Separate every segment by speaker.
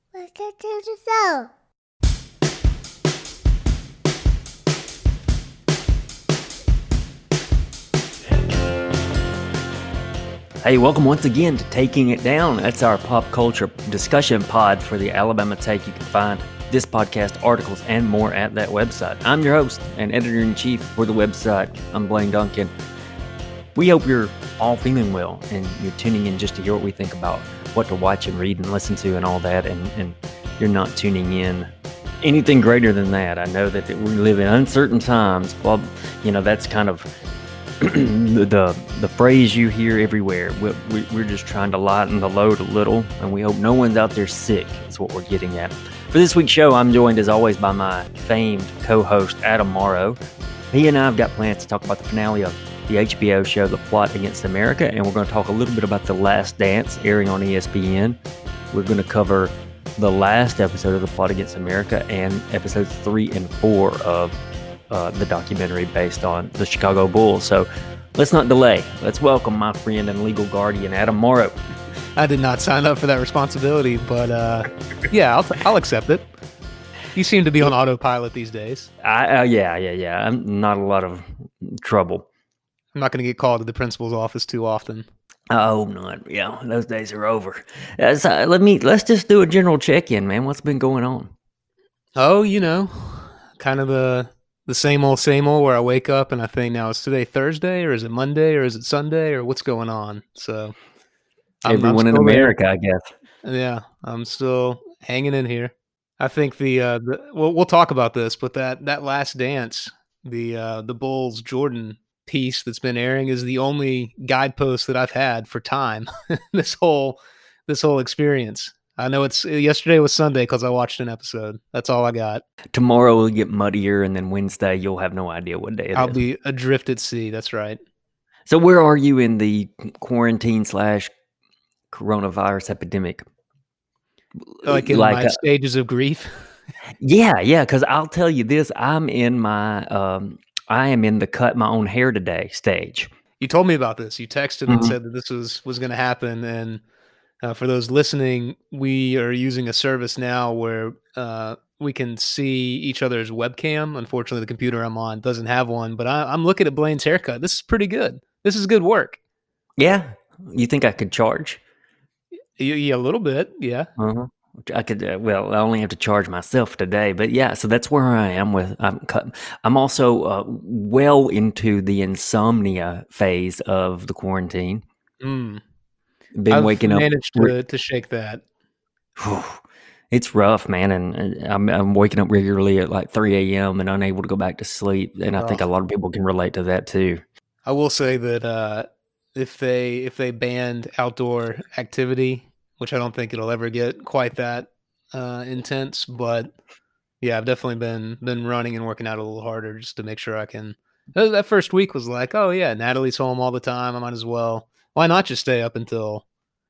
Speaker 1: Welcome to the show.
Speaker 2: Hey, welcome once again to Taking It Down. That's our pop culture discussion pod for the Alabama Take. You can find this podcast, articles, and more at that website. I'm your host and editor-in-chief for the website. I'm Blaine Duncan. We hope you're all feeling well and you're tuning in just to hear what we think about what to watch and read and listen to and all that, and you're not tuning in anything greater than that. I know that we live in uncertain times. Well, you know, that's kind of the phrase you hear everywhere. We're just trying to lighten the load a little, and we hope no one's out there sick is what we're getting at. For this week's show, I'm joined as always by my famed co-host Adam Morrow. He and I have got plans to talk about the finale of the HBO show The Plot Against America, and we're going to talk a little bit about The Last Dance airing on ESPN. We're going to cover the last episode of The Plot Against America and episodes 3 and 4 of the documentary based on the Chicago Bulls. So let's not delay. Let's welcome my friend and legal guardian, Adam Morrow.
Speaker 3: I did not sign up for that responsibility, but yeah, I'll accept it. You seem to be on autopilot these days.
Speaker 2: Yeah. I'm not a lot of trouble.
Speaker 3: I'm not going to get called to the principal's office too often.
Speaker 2: I hope not. Yeah, those days are over. Let's just do a general check-in, man. What's been going on?
Speaker 3: Oh, you know, kind of the same old where I wake up and I think, now is today Thursday or is it Monday or is it Sunday or what's going on? So
Speaker 2: everyone in America, I guess.
Speaker 3: Yeah, I'm still hanging in here. I think we'll talk about this, but that Last Dance, the Bulls Jordan piece that's been airing is the only guidepost that I've had for time this whole experience. I know yesterday was Sunday because I watched an episode. That's all I got.
Speaker 2: Tomorrow will get muddier, and then Wednesday you'll have no idea what day it is.
Speaker 3: I'll be adrift at sea. That's right.
Speaker 2: So where are you in the quarantine / coronavirus epidemic?
Speaker 3: Like in my stages of grief?
Speaker 2: Yeah, because I'll tell you this. I'm in my I am in the cut my own hair today stage.
Speaker 3: You told me about this. You texted and said that this was going to happen, and for those listening, we are using a service now where we can see each other's webcam. Unfortunately, the computer I'm on doesn't have one, but I'm looking at Blaine's haircut. This is pretty good. This is good work.
Speaker 2: Yeah. You think I could charge?
Speaker 3: Yeah, a little bit, yeah.
Speaker 2: Uh-huh. I could. I only have to charge myself today, but yeah. So that's where I am with. I'm also well into the insomnia phase of the quarantine.
Speaker 3: I've
Speaker 2: waking up.
Speaker 3: Managed to shake that.
Speaker 2: It's rough, man, and I'm waking up regularly at like 3 a.m. and unable to go back to sleep, and I think a lot of people can relate to that too.
Speaker 3: I will say that if they banned outdoor activity, which I don't think it'll ever get quite that intense, but yeah, I've definitely been running and working out a little harder just to make sure I can. That first week was like, oh yeah, Natalie's home all the time. I might as well. Why not just stay up until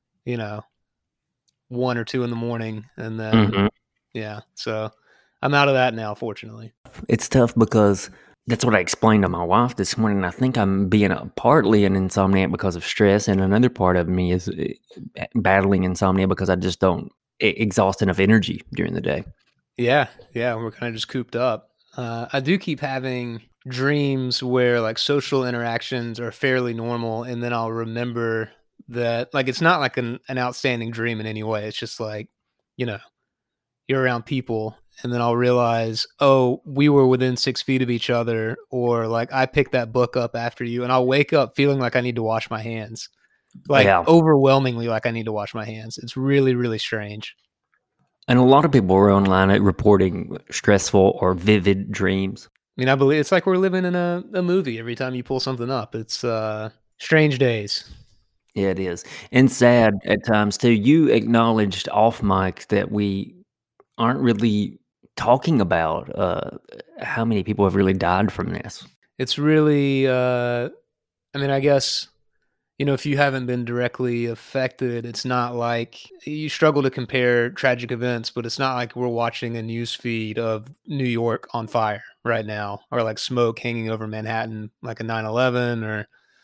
Speaker 3: 1 or 2 in the morning, and then yeah. So I'm out of that now, fortunately.
Speaker 2: It's tough because that's what I explained to my wife this morning. I think I'm being partly an insomniac because of stress, and another part of me is battling insomnia because I just don't exhaust enough energy during the day.
Speaker 3: Yeah, we're kind of just cooped up. I do keep having dreams where like social interactions are fairly normal, and then I'll remember that like it's not like an outstanding dream in any way. It's just like, you're around people, and then I'll realize, oh, we were within 6 feet of each other, or like I picked that book up after you, and I'll wake up feeling like I need to wash my hands. Like overwhelmingly like I need to wash my hands. It's really, really strange.
Speaker 2: And a lot of people are online reporting stressful or vivid dreams.
Speaker 3: I mean, I believe it's like we're living in a movie every time you pull something up. It's strange days.
Speaker 2: Yeah, it is. And sad at times too. You acknowledged off mic that we aren't really talking about how many people have really died from this.
Speaker 3: It's really, I mean, I guess, if you haven't been directly affected, it's not like you struggle to compare tragic events, but it's not like we're watching a news feed of New York on fire right now, or like smoke hanging over Manhattan, like a 9/11, or,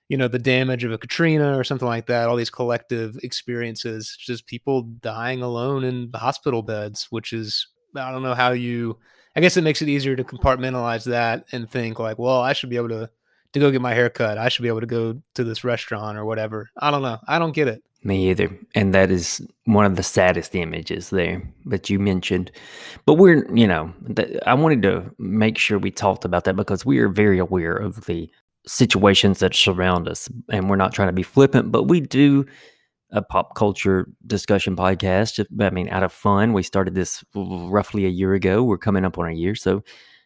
Speaker 3: the damage of a Katrina or something like that, all these collective experiences, just people dying alone in hospital beds, which is, I don't know how I guess it makes it easier to compartmentalize that and think like, well, I should be able to go get my hair cut. I should be able to go to this restaurant or whatever. I don't know. I don't get it.
Speaker 2: Me either. And that is one of the saddest images there that you mentioned. But we're, I wanted to make sure we talked about that because we are very aware of the situations that surround us. And we're not trying to be flippant, but we do a pop culture discussion podcast. Out of fun. We started this roughly a year ago. We're coming up on a year. So,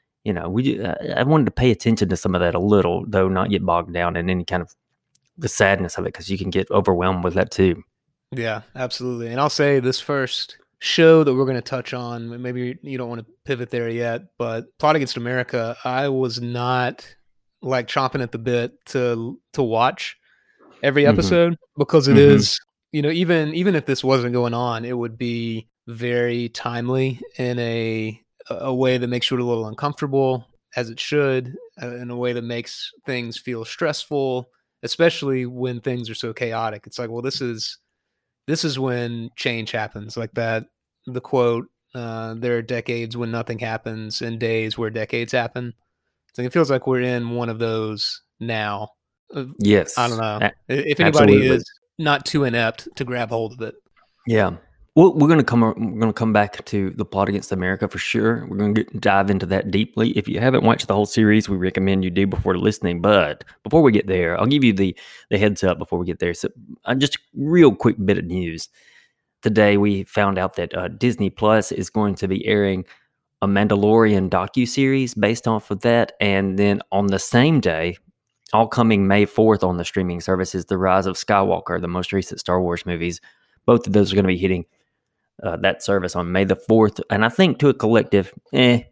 Speaker 2: I wanted to pay attention to some of that a little, though not get bogged down in any kind of the sadness of it, because you can get overwhelmed with that too.
Speaker 3: Yeah, absolutely. And I'll say this first show that we're going to touch on, maybe you don't want to pivot there yet, but Plot Against America, I was not like chomping at the bit to watch every episode because it is, even if this wasn't going on, it would be very timely in a way that makes you a little uncomfortable, as it should, in a way that makes things feel stressful, especially when things are so chaotic. It's like, well, this is when change happens. Like that, the quote, there are decades when nothing happens and days where decades happen. So it feels like we're in one of those now.
Speaker 2: Yes.
Speaker 3: I don't know. If anybody
Speaker 2: absolutely
Speaker 3: is not too inept to grab hold of it.
Speaker 2: Yeah. Well, we're going to come back to the Plot Against America for sure. We're going to dive into that deeply. If you haven't watched the whole series, we recommend you do before listening. But before we get there, I'll give you the heads up before we get there. So, just a real quick bit of news. Today, we found out that Disney Plus is going to be airing a Mandalorian docuseries based off of that. And then on the same day, all coming May 4th on the streaming services, The Rise of Skywalker, the most recent Star Wars movies. Both of those are going to be hitting that service on May the 4th. And I think to a collective,
Speaker 3: Yeah.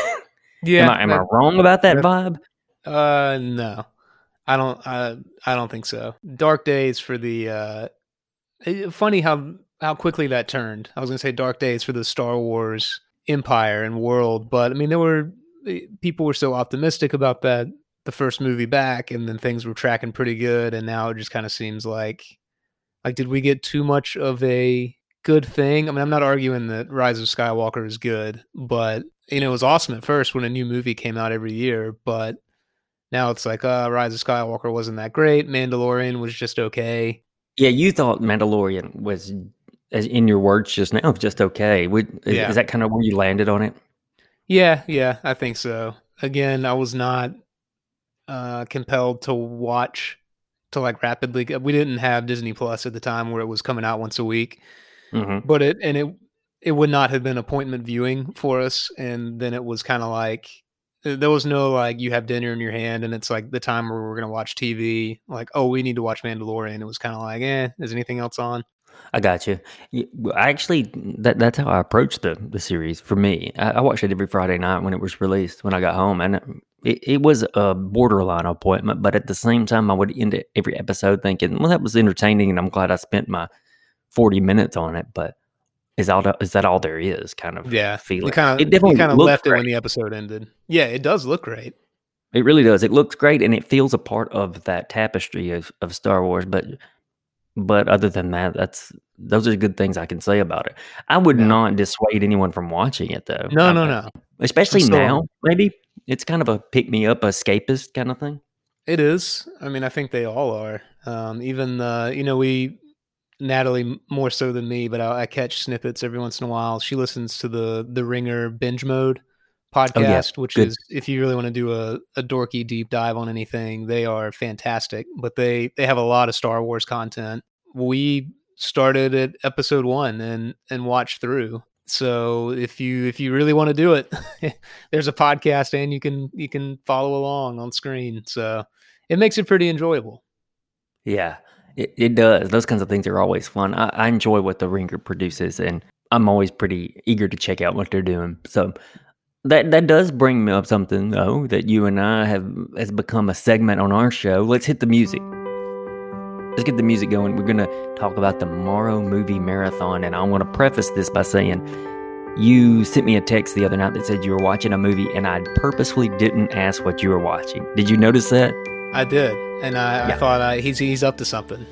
Speaker 2: Am I wrong about that vibe?
Speaker 3: No. I don't think so. Dark Days for the funny how quickly that turned. I was going to say Dark Days for the Star Wars empire and world, but people were so optimistic about that the first movie back, and then things were tracking pretty good, and now it just kind of seems like did we get too much of a good thing? I'm not arguing that Rise of Skywalker is good, but it was awesome at first when a new movie came out every year, but now it's like Rise of Skywalker wasn't that great. Mandalorian was just okay.
Speaker 2: Yeah, you thought Mandalorian was, as in your words just now, just okay. Is that kind of where you landed on it?
Speaker 3: Yeah, I think so. Again, I was not compelled to watch to rapidly. We didn't have Disney Plus at the time where it was coming out once a week. But it would not have been appointment viewing for us, and then it was kind of like there was no you have dinner in your hand and it's like the time where we're gonna watch TV, we need to watch Mandalorian. It was kind of like, is anything else on?
Speaker 2: I got you. I actually, that's how I approached the series. For me, I watched it every Friday night when it was released when I got home, and it was a borderline appointment. But at the same time, I would end every episode thinking, well, that was entertaining, and I'm glad I spent my 40 minutes on it. But is that all there is? Kind of feeling.
Speaker 3: It definitely kind of left it when the episode ended. Yeah, it does look great.
Speaker 2: It really does. It looks great, and it feels a part of that tapestry of Star Wars. But other than that, those are good things I can say about it. I would not dissuade anyone from watching it, though.
Speaker 3: No.
Speaker 2: Especially now, maybe. It's kind of a pick-me-up, escapist kind of thing.
Speaker 3: It is. I think they all are. Even, Natalie more so than me, but I catch snippets every once in a while. She listens to the Ringer Binge Mode podcast, which is, if you really want to do a dorky deep dive on anything, they are fantastic. But they have a lot of Star Wars content. We started at episode 1 and watched through. So if you really want to do it, there's a podcast and you can follow along on screen. So it makes it pretty enjoyable.
Speaker 2: Yeah, it does. Those kinds of things are always fun. I enjoy what the Ringer produces, and I'm always pretty eager to check out what they're doing. So that does bring me up something, though, that you and I has become a segment on our show. Let's hit the music. Let's get the music going. We're going to talk about the Morrow Movie Marathon, and I want to preface this by saying you sent me a text the other night that said you were watching a movie, and I purposefully didn't ask what you were watching. Did you notice that?
Speaker 3: I did, and I
Speaker 2: Yeah.
Speaker 3: thought he's up to something.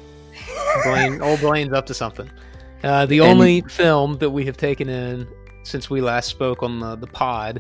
Speaker 3: Old Blaine's up to something. The only film that we have taken in since we last spoke on the pod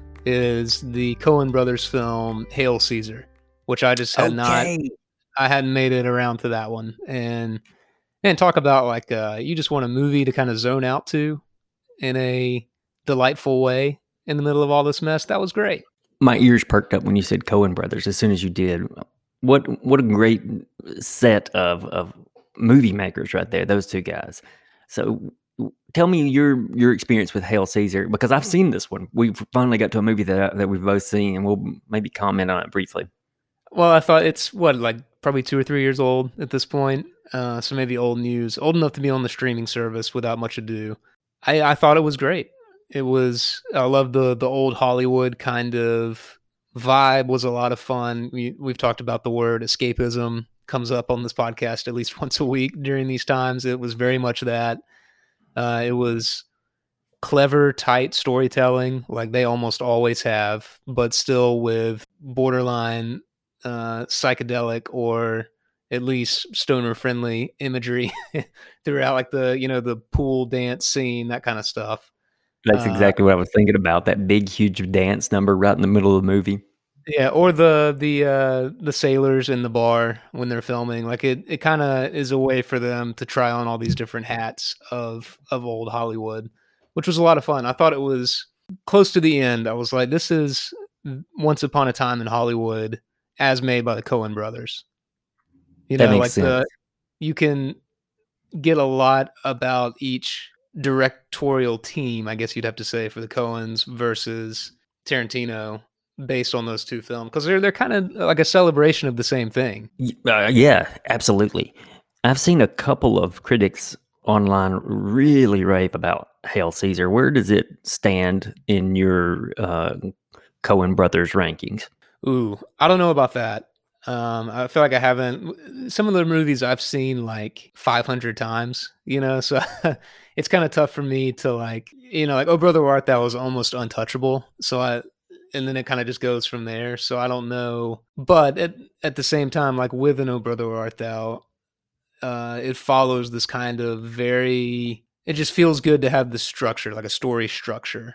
Speaker 3: is the Coen Brothers film Hail Caesar, which I just had not. I hadn't made it around to that one, and talk about like you just want a movie to kind of zone out to in a delightful way in the middle of all this mess. That was great.
Speaker 2: My ears perked up when you said Coen Brothers as soon as you did. What a great set of movie makers right there, those two guys. So tell me your experience with Hail Caesar, because I've seen this one. We've finally got to a movie that we've both seen, and we'll maybe comment on it briefly.
Speaker 3: Well, I thought it's like probably 2 or 3 years old at this point. So maybe old news, old enough to be on the streaming service without much ado. I thought it was great. I love the old Hollywood kind of vibe. Was a lot of fun. We've talked about the word escapism comes up on this podcast at least once a week during these times. It was very much that. It was clever, tight storytelling like they almost always have, but still with borderline psychedelic or at least stoner friendly imagery throughout, like the pool dance scene, that kind of stuff.
Speaker 2: That's exactly what I was thinking about. That big, huge dance number right in the middle of the movie.
Speaker 3: Yeah, or the sailors in the bar when they're filming. Like it kind of is a way for them to try on all these different hats of old Hollywood, which was a lot of fun. I thought it was close to the end. I was like, this is Once Upon a Time in Hollywood as made by the Coen brothers.
Speaker 2: That makes sense.
Speaker 3: You can get a lot about each directorial team, I guess you'd have to say, for the Coens versus Tarantino based on those two films, because they're kind of like a celebration of the same thing.
Speaker 2: Yeah, absolutely. I've seen a couple of critics online really rave about Hail Caesar. Where does it stand in your Coen Brothers rankings?
Speaker 3: Ooh, I don't know about that. I feel like I haven't. Some of the movies I've seen like 500 times, so it's kind of tough for me to like Oh Brother Where Art Thou was almost untouchable. And then it kind of just goes from there. So I don't know. But at the same time, like with an Oh Brother Where Art Thou, it follows this kind of it just feels good to have the structure, like a story structure.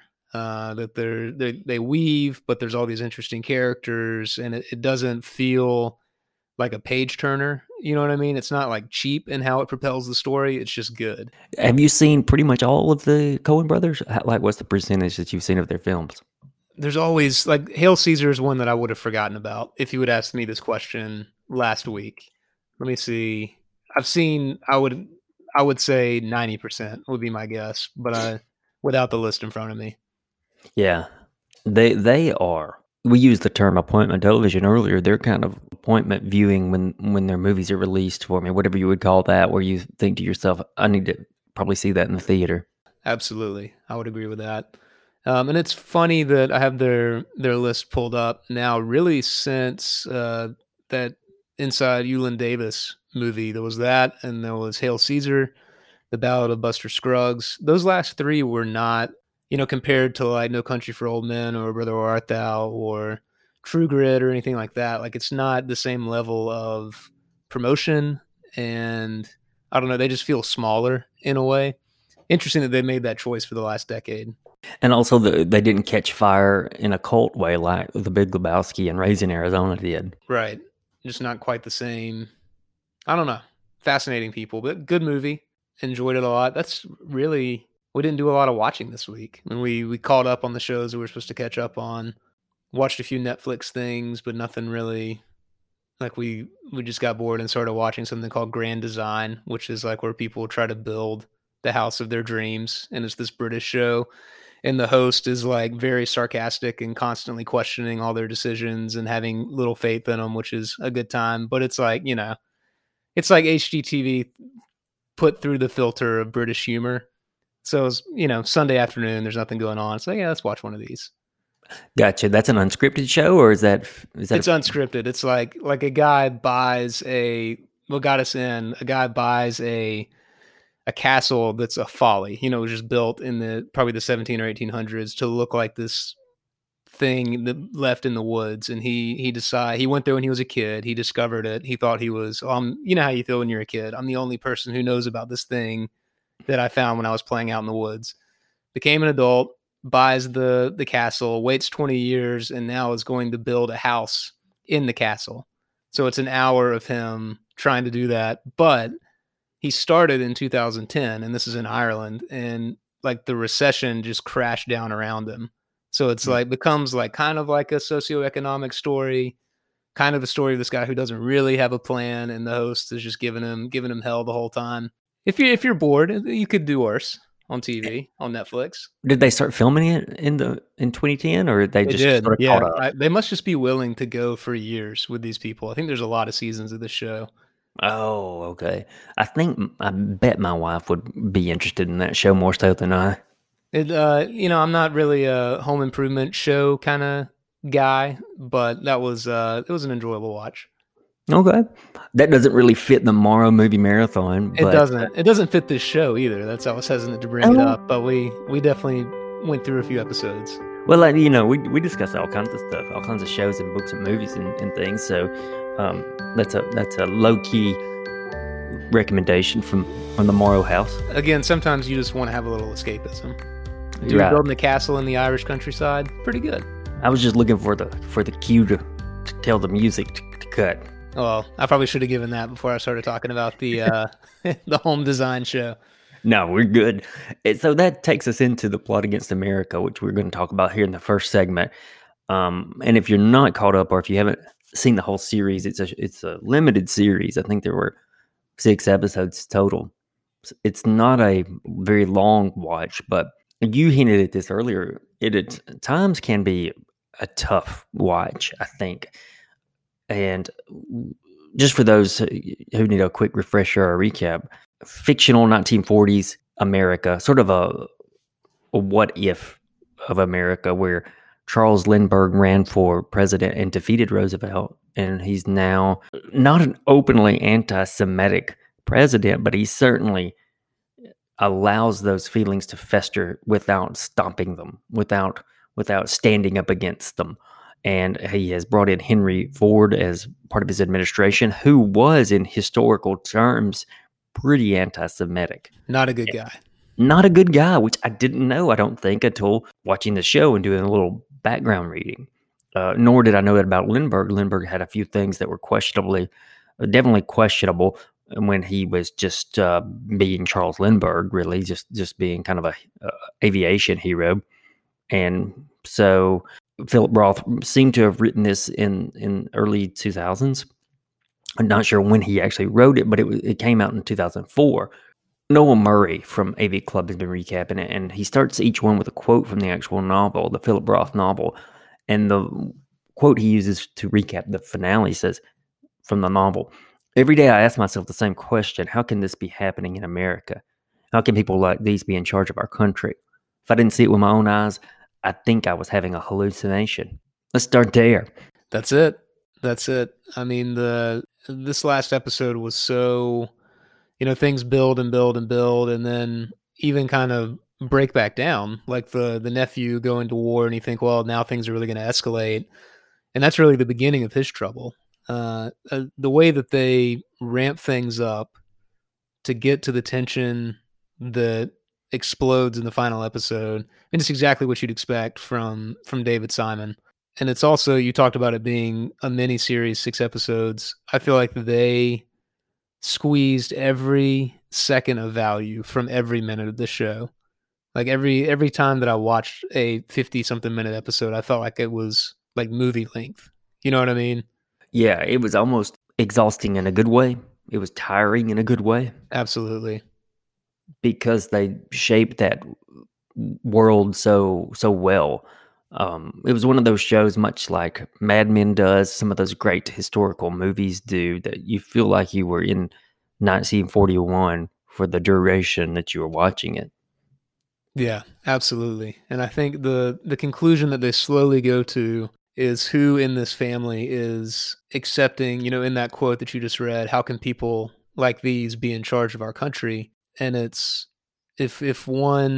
Speaker 3: That they weave, but there's all these interesting characters, and it doesn't feel like a page turner. You know what I mean? It's not like cheap in how it propels the story. It's just good.
Speaker 2: Have you seen pretty much all of the Coen Brothers? Like, what's the percentage that you've seen of their films?
Speaker 3: There's always like Hail Caesar is one that I would have forgotten about if you would ask me this question last week. Let me see. I would say 90% would be my guess, but without the list in front of me.
Speaker 2: Yeah, they are. We used the term appointment television earlier. They're kind of appointment viewing when their movies are released for me, whatever you would call that, where you think to yourself, I need to probably see that in the theater.
Speaker 3: Absolutely. I would agree with that. And it's funny that I have their list pulled up now, really since that Inside Llewyn Davis movie. There was that, and there was Hail Caesar, The Ballad of Buster Scruggs. Those last three were not, compared to like No Country for Old Men or Brother Where Art Thou or True Grit or anything like that. Like it's not the same level of promotion, and I don't know, they just feel smaller in a way. Interesting that they made that choice for the last decade.
Speaker 2: And also, they didn't catch fire in a cult way like The Big Lebowski and Raising Arizona did.
Speaker 3: Right. Just not quite the same. I don't know. Fascinating people, but good movie. Enjoyed it a lot. We didn't do a lot of watching this week. I mean, we caught up on the shows that we were supposed to catch up on. Watched a few Netflix things, but nothing really. Like we just got bored and started watching something called Grand Design, which is like where people try to build the house of their dreams. And it's this British show. And the host is like very sarcastic and constantly questioning all their decisions and having little faith in them, which is a good time. But it's like, it's like HGTV put through the filter of British humor. So it's, Sunday afternoon, there's nothing going on. It's like, yeah, let's watch one of these.
Speaker 2: Gotcha. That's an unscripted show, or is that?
Speaker 3: It's unscripted. It's like a guy buys a castle that's a folly, just built in probably the 17 or 1800s to look like this thing that left in the woods, and he went there when he was a kid. He discovered it. He thought he was, you know how you feel when you're a kid. I'm the only person who knows about this thing that I found when I was playing out in the woods. Became an adult, buys the castle, waits 20 years, and now is going to build a house in the castle. So it's an hour of him trying to do that, but he started in 2010, and this is in Ireland, and like the recession just crashed down around him. So it's like becomes like kind of like a socioeconomic story, kind of a story of this guy who doesn't really have a plan, and the host is just giving him hell the whole time. If you're bored, you could do worse on TV on Netflix.
Speaker 2: Did they start filming it in 2010, or they
Speaker 3: They
Speaker 2: just
Speaker 3: did,
Speaker 2: sort of
Speaker 3: yeah.
Speaker 2: caught up?
Speaker 3: They must just be willing to go for years with these people. I think there's a lot of seasons of this show.
Speaker 2: Oh, okay. I bet my wife would be interested in that show more so than I.
Speaker 3: I'm not really a home improvement show kind of guy, but it was an enjoyable watch.
Speaker 2: Okay, that doesn't really fit the Morrow movie marathon,
Speaker 3: It
Speaker 2: but
Speaker 3: doesn't. It doesn't fit this show either. That's I was hesitant to bring it up, but we definitely went through a few episodes.
Speaker 2: well, like, we discuss all kinds of stuff, all kinds of shows and books and movies and things. So that's a low key recommendation from the Morrow House.
Speaker 3: Again, sometimes you just want to have a little escapism. Dude
Speaker 2: Right.
Speaker 3: building a castle in the Irish countryside, pretty good.
Speaker 2: I was just looking for the cue to tell the music to cut.
Speaker 3: Well, I probably should have given that before I started talking about the the home design show.
Speaker 2: No, we're good. So that takes us into the plot against America, which we're going to talk about here in the first segment. And if you're not caught up, or if you haven't seen the whole series, it's a limited series. I think there were 6 episodes total. It's not a very long watch, but you hinted at this earlier. It at times can be a tough watch, I think. And just for those who need a quick refresher or recap, fictional 1940s America, sort of a what if of America, where Charles Lindbergh ran for president and defeated Roosevelt, and he's now not an openly anti-Semitic president, but he certainly allows those feelings to fester without stopping them, without standing up against them. And he has brought in Henry Ford as part of his administration, who was, in historical terms, pretty anti-Semitic.
Speaker 3: Not a good guy.
Speaker 2: Not a good guy, which I didn't know, I don't think, until watching the show and doing a little background reading. Nor did I know that about Lindbergh. Lindbergh had a few things that were definitely questionable when he was just being Charles Lindbergh, really, just being kind of a aviation hero. And so Philip Roth seemed to have written this in early 2000s. I'm not sure when he actually wrote it, but it came out in 2004. Noah Murray from AV Club has been recapping it, and he starts each one with a quote from the actual novel, the Philip Roth novel. And the quote he uses to recap the finale says, from the novel, "Every day I ask myself the same question: how can this be happening in America? How can people like these be in charge of our country? If I didn't see it with my own eyes, I think I was having a hallucination." Let's start there.
Speaker 3: That's it. I mean, this last episode was so, things build and build and build, and then even kind of break back down. Like the nephew going to war, and you think, well, now things are really going to escalate, and that's really the beginning of his trouble. The way that they ramp things up to get to the tension that explodes in the final episode, and it's exactly what you'd expect from David Simon. And it's also, you talked about it being a mini series, 6 episodes. I feel like they squeezed every second of value from every minute of the show. Like every time that I watched a 50 something minute episode, I felt like it was like movie length. You know what I mean?
Speaker 2: Yeah, it was almost exhausting in a good way. It was tiring in a good way,
Speaker 3: Absolutely.
Speaker 2: because they shaped that world so well. It was one of those shows, much like Mad Men does, some of those great historical movies do, that you feel like you were in 1941 for the duration that you were watching it.
Speaker 3: Yeah, absolutely. And I think the conclusion that they slowly go to is who in this family is accepting, in that quote that you just read, how can people like these be in charge of our country? And it's if one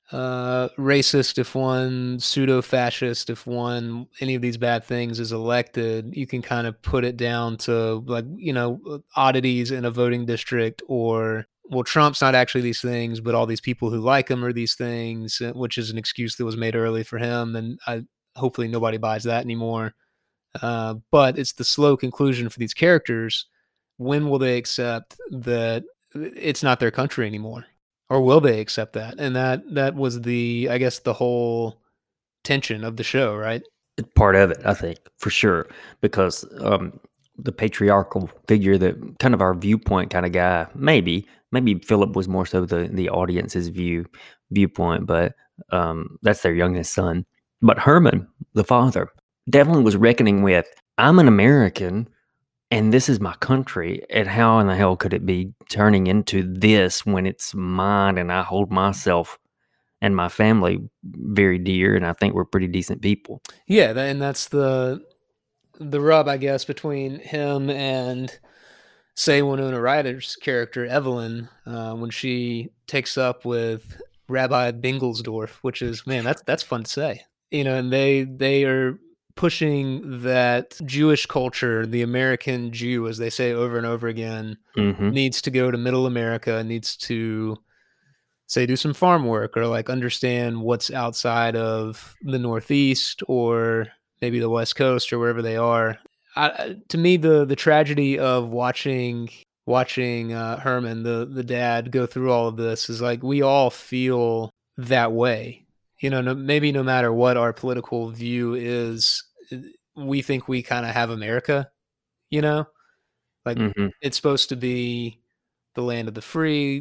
Speaker 3: racist, if one pseudo-fascist, if one any of these bad things is elected, you can kind of put it down to like, oddities in a voting district, or well, Trump's not actually these things, but all these people who like him are these things, which is an excuse that was made early for him, and hopefully nobody buys that anymore. But it's the slow conclusion for these characters. When will they accept that it's not their country anymore? Or will they accept that? And that was I guess, the whole tension of the show, right?
Speaker 2: It's part of it, I think, for sure, because the patriarchal figure, that kind of our viewpoint kind of guy, maybe Philip was more so the audience's viewpoint, but that's their youngest son. But Herman, the father, definitely was reckoning with, I'm an American, and this is my country, and how in the hell could it be turning into this when it's mine, and I hold myself and my family very dear, and I think we're pretty decent people.
Speaker 3: Yeah, and that's the rub, I guess, between him and, say, Winona Ryder's character Evelyn, when she takes up with Rabbi Bingelsdorf, which is, man, that's fun to say. And they are pushing that Jewish culture, the American Jew, as they say over and over again, needs to go to Middle America, needs to, say, do some farm work, or like understand what's outside of the Northeast, or maybe the West Coast, or wherever they are. To me, the tragedy of watching Herman, the dad, go through all of this is like, we all feel that way. Maybe no matter what our political view is, we think we kind of have America. Like, it's supposed to be the land of the free.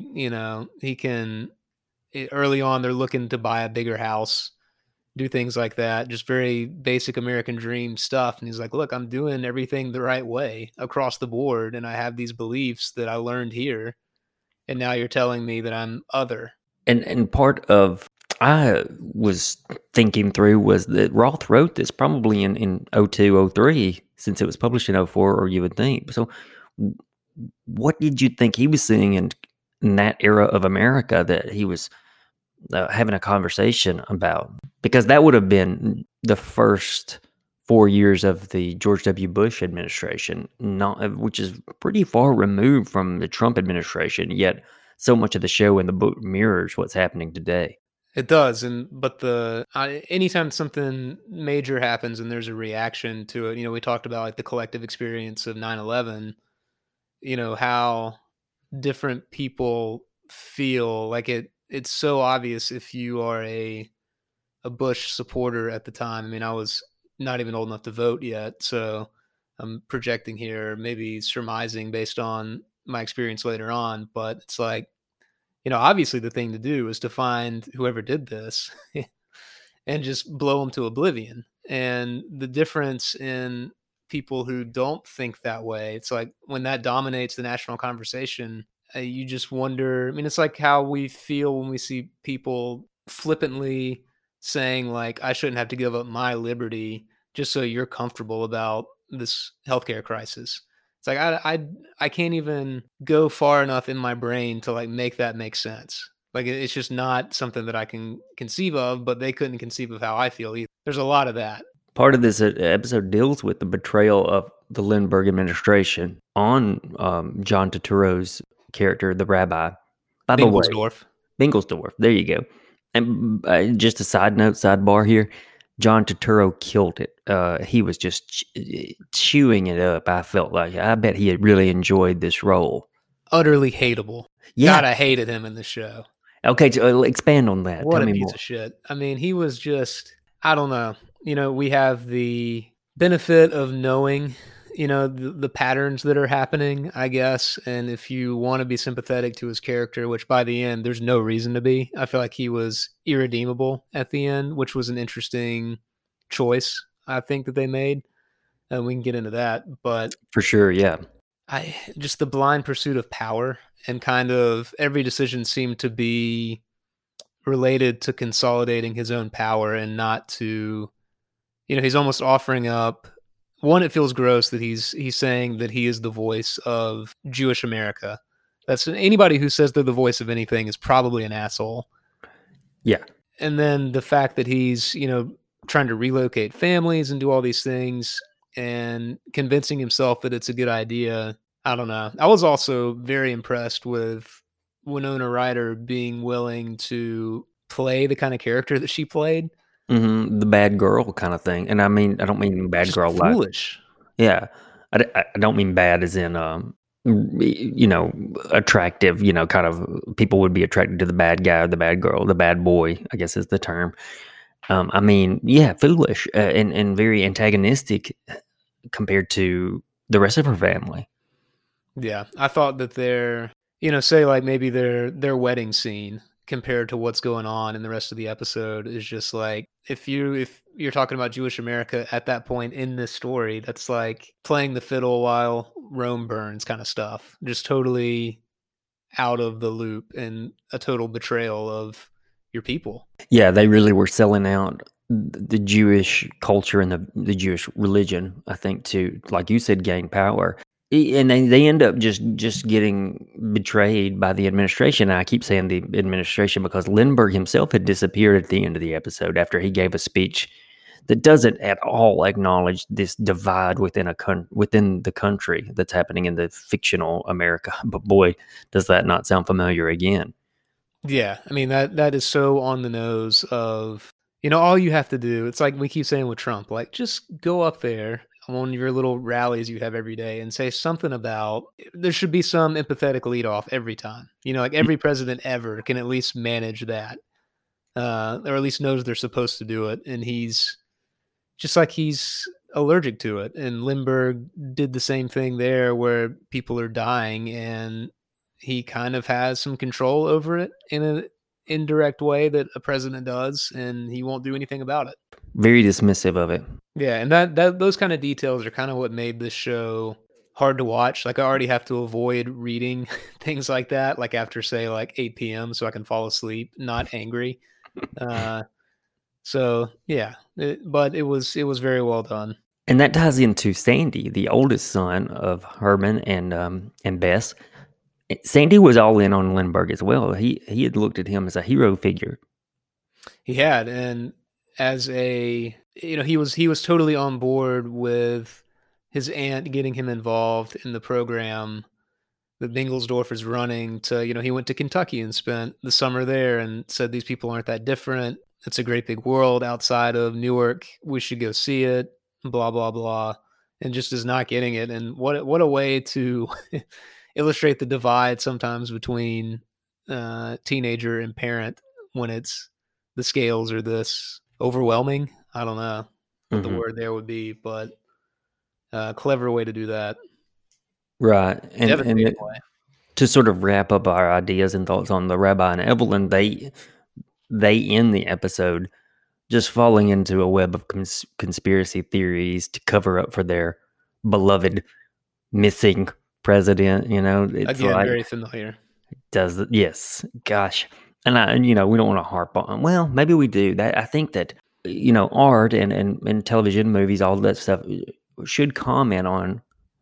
Speaker 3: Early on, they're looking to buy a bigger house, do things like that, just very basic American dream stuff. And he's like, look, I'm doing everything the right way across the board, and I have these beliefs that I learned here, and now you're telling me that I'm other.
Speaker 2: And part of, I was thinking through, was that Roth wrote this probably in 02, 03, since it was published in 04, or you would think. So what did you think he was seeing in that era of America that he was having a conversation about? Because that would have been the first 4 years of the George W. Bush administration, which is pretty far removed from the Trump administration, yet so much of the show and the book mirrors what's happening today.
Speaker 3: It does, but anytime something major happens and there's a reaction to it, we talked about like the collective experience of 9/11, how different people feel. Like, it's so obvious if you are a Bush supporter at the time. I mean, I was not even old enough to vote yet, so I'm projecting here, maybe surmising based on my experience later on, but it's like, obviously the thing to do is to find whoever did this and just blow them to oblivion. And the difference in people who don't think that way, it's like when that dominates the national conversation, you just wonder. I mean, it's like how we feel when we see people flippantly saying, like, I shouldn't have to give up my liberty just so you're comfortable about this healthcare crisis. It's like, I can't even go far enough in my brain to like make that make sense. Like, it's just not something that I can conceive of, but they couldn't conceive of how I feel either. There's a lot of that.
Speaker 2: Part of this episode deals with the betrayal of the Lindbergh administration on John Turturro's character, the rabbi. By the way, Bingelsdorf. There you go. And just a sidebar here, John Turturro killed it. He was just chewing it up. I felt like, I bet he had really enjoyed this role.
Speaker 3: Utterly hateable. Yeah. God, I hated him in the show.
Speaker 2: Okay, so expand on that.
Speaker 3: What a piece of shit. I mean, he was just, I don't know. We have the benefit of knowing, the patterns that are happening, I guess. And if you want to be sympathetic to his character, which by the end, there's no reason to be. I feel like he was irredeemable at the end, which was an interesting choice, I think, that they made. And we can get into that. But
Speaker 2: for sure, yeah.
Speaker 3: Just the blind pursuit of power, and kind of every decision seemed to be related to consolidating his own power, and not to, he's almost offering up. One, it feels gross that he's saying that he is the voice of Jewish America. That's, anybody who says they're the voice of anything is probably an asshole.
Speaker 2: Yeah.
Speaker 3: And then the fact that he's, trying to relocate families and do all these things and convincing himself that it's a good idea. I don't know. I was also very impressed with Winona Ryder being willing to play the kind of character that she played.
Speaker 2: The bad girl kind of thing. And I mean, I don't mean bad
Speaker 3: Just
Speaker 2: girl like,
Speaker 3: foolish.
Speaker 2: yeah. I don't mean bad as in, attractive, kind of people would be attracted to the bad guy or the bad girl, the bad boy, I guess is the term. I mean, yeah, foolish and very antagonistic compared to the rest of her family.
Speaker 3: Yeah, I thought that say like maybe their wedding scene compared to what's going on in the rest of the episode is just like if you're talking about Jewish America at that point in this story, that's like playing the fiddle while Rome burns kind of stuff. Just totally out of the loop and a total betrayal of your people.
Speaker 2: Yeah, they really were selling out the Jewish culture and the Jewish religion, I think, to, like you said, gain power. And they end up just getting betrayed by the administration. And I keep saying the administration because Lindbergh himself had disappeared at the end of the episode after he gave a speech that doesn't at all acknowledge this divide within within the country that's happening in the fictional America. But boy, does that not sound familiar again.
Speaker 3: Yeah, I mean that is so on the nose of all you have to do. It's like we keep saying with Trump, like just go up there on your little rallies you have every day and say something about there should be some empathetic lead off every time. Like every president ever can at least manage that, or at least knows they're supposed to do it, and he's just like he's allergic to it. And Lindbergh did the same thing there, where people are dying and he kind of has some control over it in an indirect way that a president does, and he won't do anything about it.
Speaker 2: Very dismissive of it.
Speaker 3: Yeah, and that those kind of details are kind of what made this show hard to watch. Like I already have to avoid reading things like that, like after say like 8 p.m. so I can fall asleep, not angry. So yeah, but it was very well done.
Speaker 2: And that ties into Sandy, the oldest son of Herman and Bess. Sandy was all in on Lindbergh as well. He had looked at him as a hero figure.
Speaker 3: He had, and as he was totally on board with his aunt getting him involved in the program that Bingelsdorf is running. He went to Kentucky and spent the summer there and said these people aren't that different. It's a great big world outside of Newark. We should go see it. Blah blah blah, and just is not getting it. And what a way to illustrate the divide sometimes between teenager and parent when it's the scales are this overwhelming. I don't know what the word there would be, but clever way to do that.
Speaker 2: Right. And to sort of wrap up our ideas and thoughts on the Rabbi and Evelyn, they end the episode just falling into a web of conspiracy theories to cover up for their beloved missing president. It's
Speaker 3: again very familiar.
Speaker 2: Yes, gosh, and we don't want to harp on. Well, maybe we do. That I think that art and television, movies, all that stuff should comment on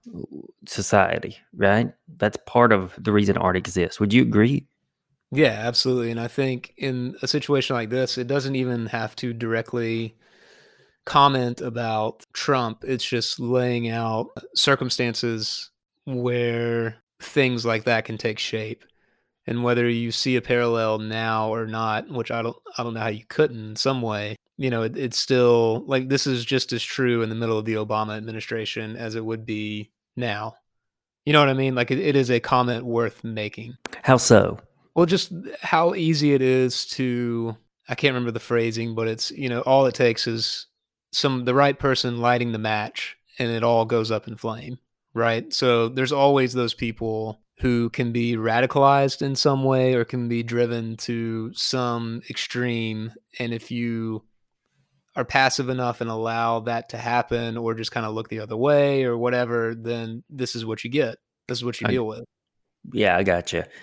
Speaker 2: society, right? That's part of the reason art exists. Would you agree?
Speaker 3: Yeah, absolutely. And I think in a situation like this, it doesn't even have to directly comment about Trump. It's just laying out circumstances where things like that can take shape. And whether you see a parallel now or not, which I don't know how you couldn't in some way, it's still like this is just as true in the middle of the Obama administration as it would be now. You know what I mean? Like it is a comment worth making.
Speaker 2: How so?
Speaker 3: Well, just how easy it is to, I can't remember the phrasing, but it's, all it takes is the right person lighting the match and it all goes up in flame, right? So there's always those people who can be radicalized in some way or can be driven to some extreme. And if you are passive enough and allow that to happen or just kind of look the other way or whatever, then this is what you get. This is what you deal with.
Speaker 2: Yeah, I got you.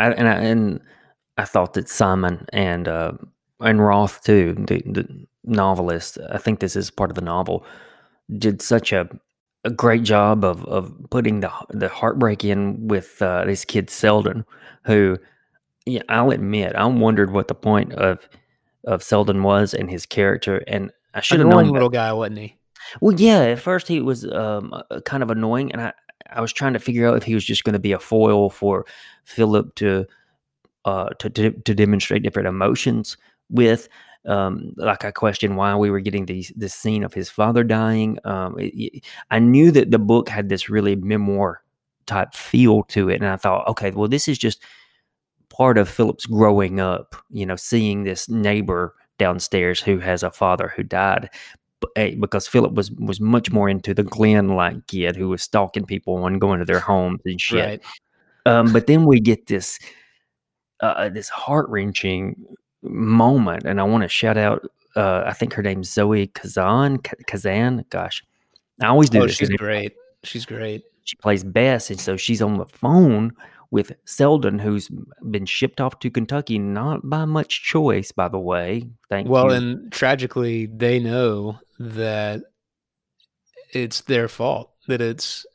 Speaker 2: I thought that Simon and Roth too, the novelist. I think this is part of the novel. Did such a great job of putting the heartbreak in with this kid Selden, who, yeah, I'll admit, I wondered what the point of Selden was and his character, and I should have known
Speaker 3: Annoying
Speaker 2: that.
Speaker 3: little guy, wasn't he?
Speaker 2: Well, yeah, at first he was kind of annoying, and I was trying to figure out if he was just going to be a foil for Philip to demonstrate different emotions with. Like I questioned why we were getting this scene of his father dying. I knew that the book had this really memoir type feel to it, and I thought, okay, well, this is just part of Philip's growing up. Seeing this neighbor downstairs who has a father who died. Because Philip was much more into the Glenn like kid who was stalking people and going to their homes and shit.
Speaker 3: Right.
Speaker 2: But then we get this heart wrenching moment, and I want to shout out. I think her name's Zoe Kazan. Gosh, I always do
Speaker 3: Oh,
Speaker 2: this.
Speaker 3: she's great. She's great.
Speaker 2: She plays Bess, and so she's on the phone with Selden, who's been shipped off to Kentucky, not by much choice, by the way. Thank
Speaker 3: Well,
Speaker 2: you.
Speaker 3: and tragically, they know that it's their fault. That it's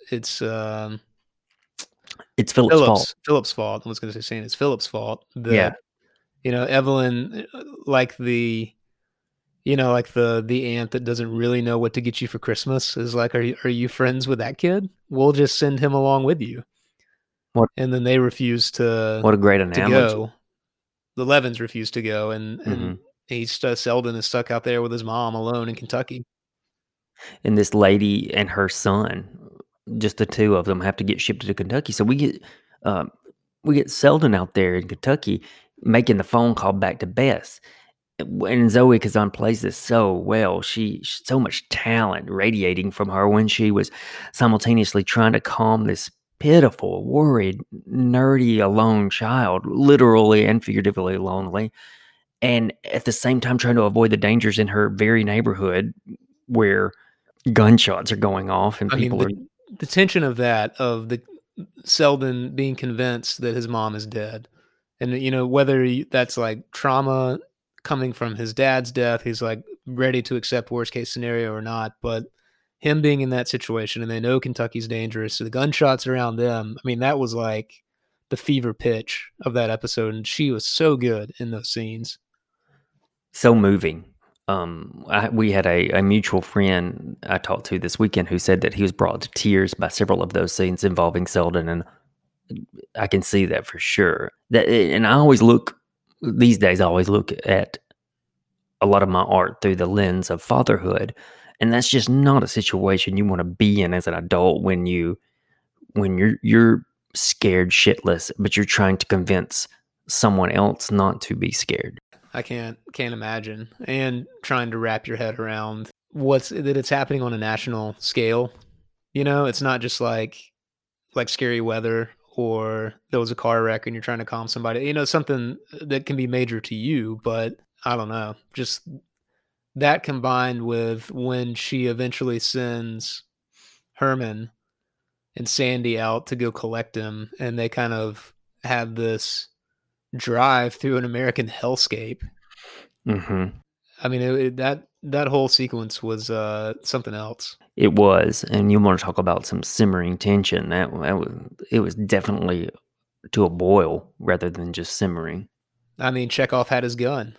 Speaker 2: It's Philip's fault.
Speaker 3: Philip's fault. I was going to say saying it's Philip's fault
Speaker 2: Yeah.
Speaker 3: that Evelyn, like the the aunt that doesn't really know what to get you for Christmas, is like, are you friends with that kid? We'll just send him along with you.
Speaker 2: What
Speaker 3: And then they refuse to
Speaker 2: a great analogy.
Speaker 3: go. The Levins refuse to go, and Selden is stuck out there with his mom alone in Kentucky.
Speaker 2: And this lady and her son, just the two of them, have to get shipped to Kentucky. So we get Selden out there in Kentucky making the phone call back to Bess. And Zoe Kazan plays this so well. She's so much talent radiating from her when she was simultaneously trying to calm this pitiful, worried, nerdy, alone child, literally and figuratively lonely, and at the same time trying to avoid the dangers in her very neighborhood where gunshots are going off and people are.
Speaker 3: The tension of the Selden being convinced that his mom is dead, and whether that's like trauma coming from his dad's death, he's like ready to accept worst case scenario or not, but him being in that situation, and they know Kentucky's dangerous, so the gunshots around them. I mean, that was like the fever pitch of that episode, and she was so good in those scenes.
Speaker 2: So moving. We had a mutual friend I talked to this weekend who said that he was brought to tears by several of those scenes involving Selden, and I can see that for sure. And I always look these days. I always look at a lot of my art through the lens of fatherhood, and that's just not a situation you want to be in as an adult when you're scared shitless, but you're trying to convince someone else not to be scared.
Speaker 3: I can't imagine, and trying to wrap your head around that it's happening on a national scale. It's not just like scary weather, or there was a car wreck and you're trying to calm somebody. Something that can be major to you, but I don't know. Just that combined with when she eventually sends Herman and Sandy out to go collect him, and they kind of have this drive through an American hellscape.
Speaker 2: Mm-hmm.
Speaker 3: I mean, that whole sequence was something else.
Speaker 2: It was, and you want to talk about some simmering tension. It was definitely to a boil rather than just simmering.
Speaker 3: I mean, Chekhov had his gun.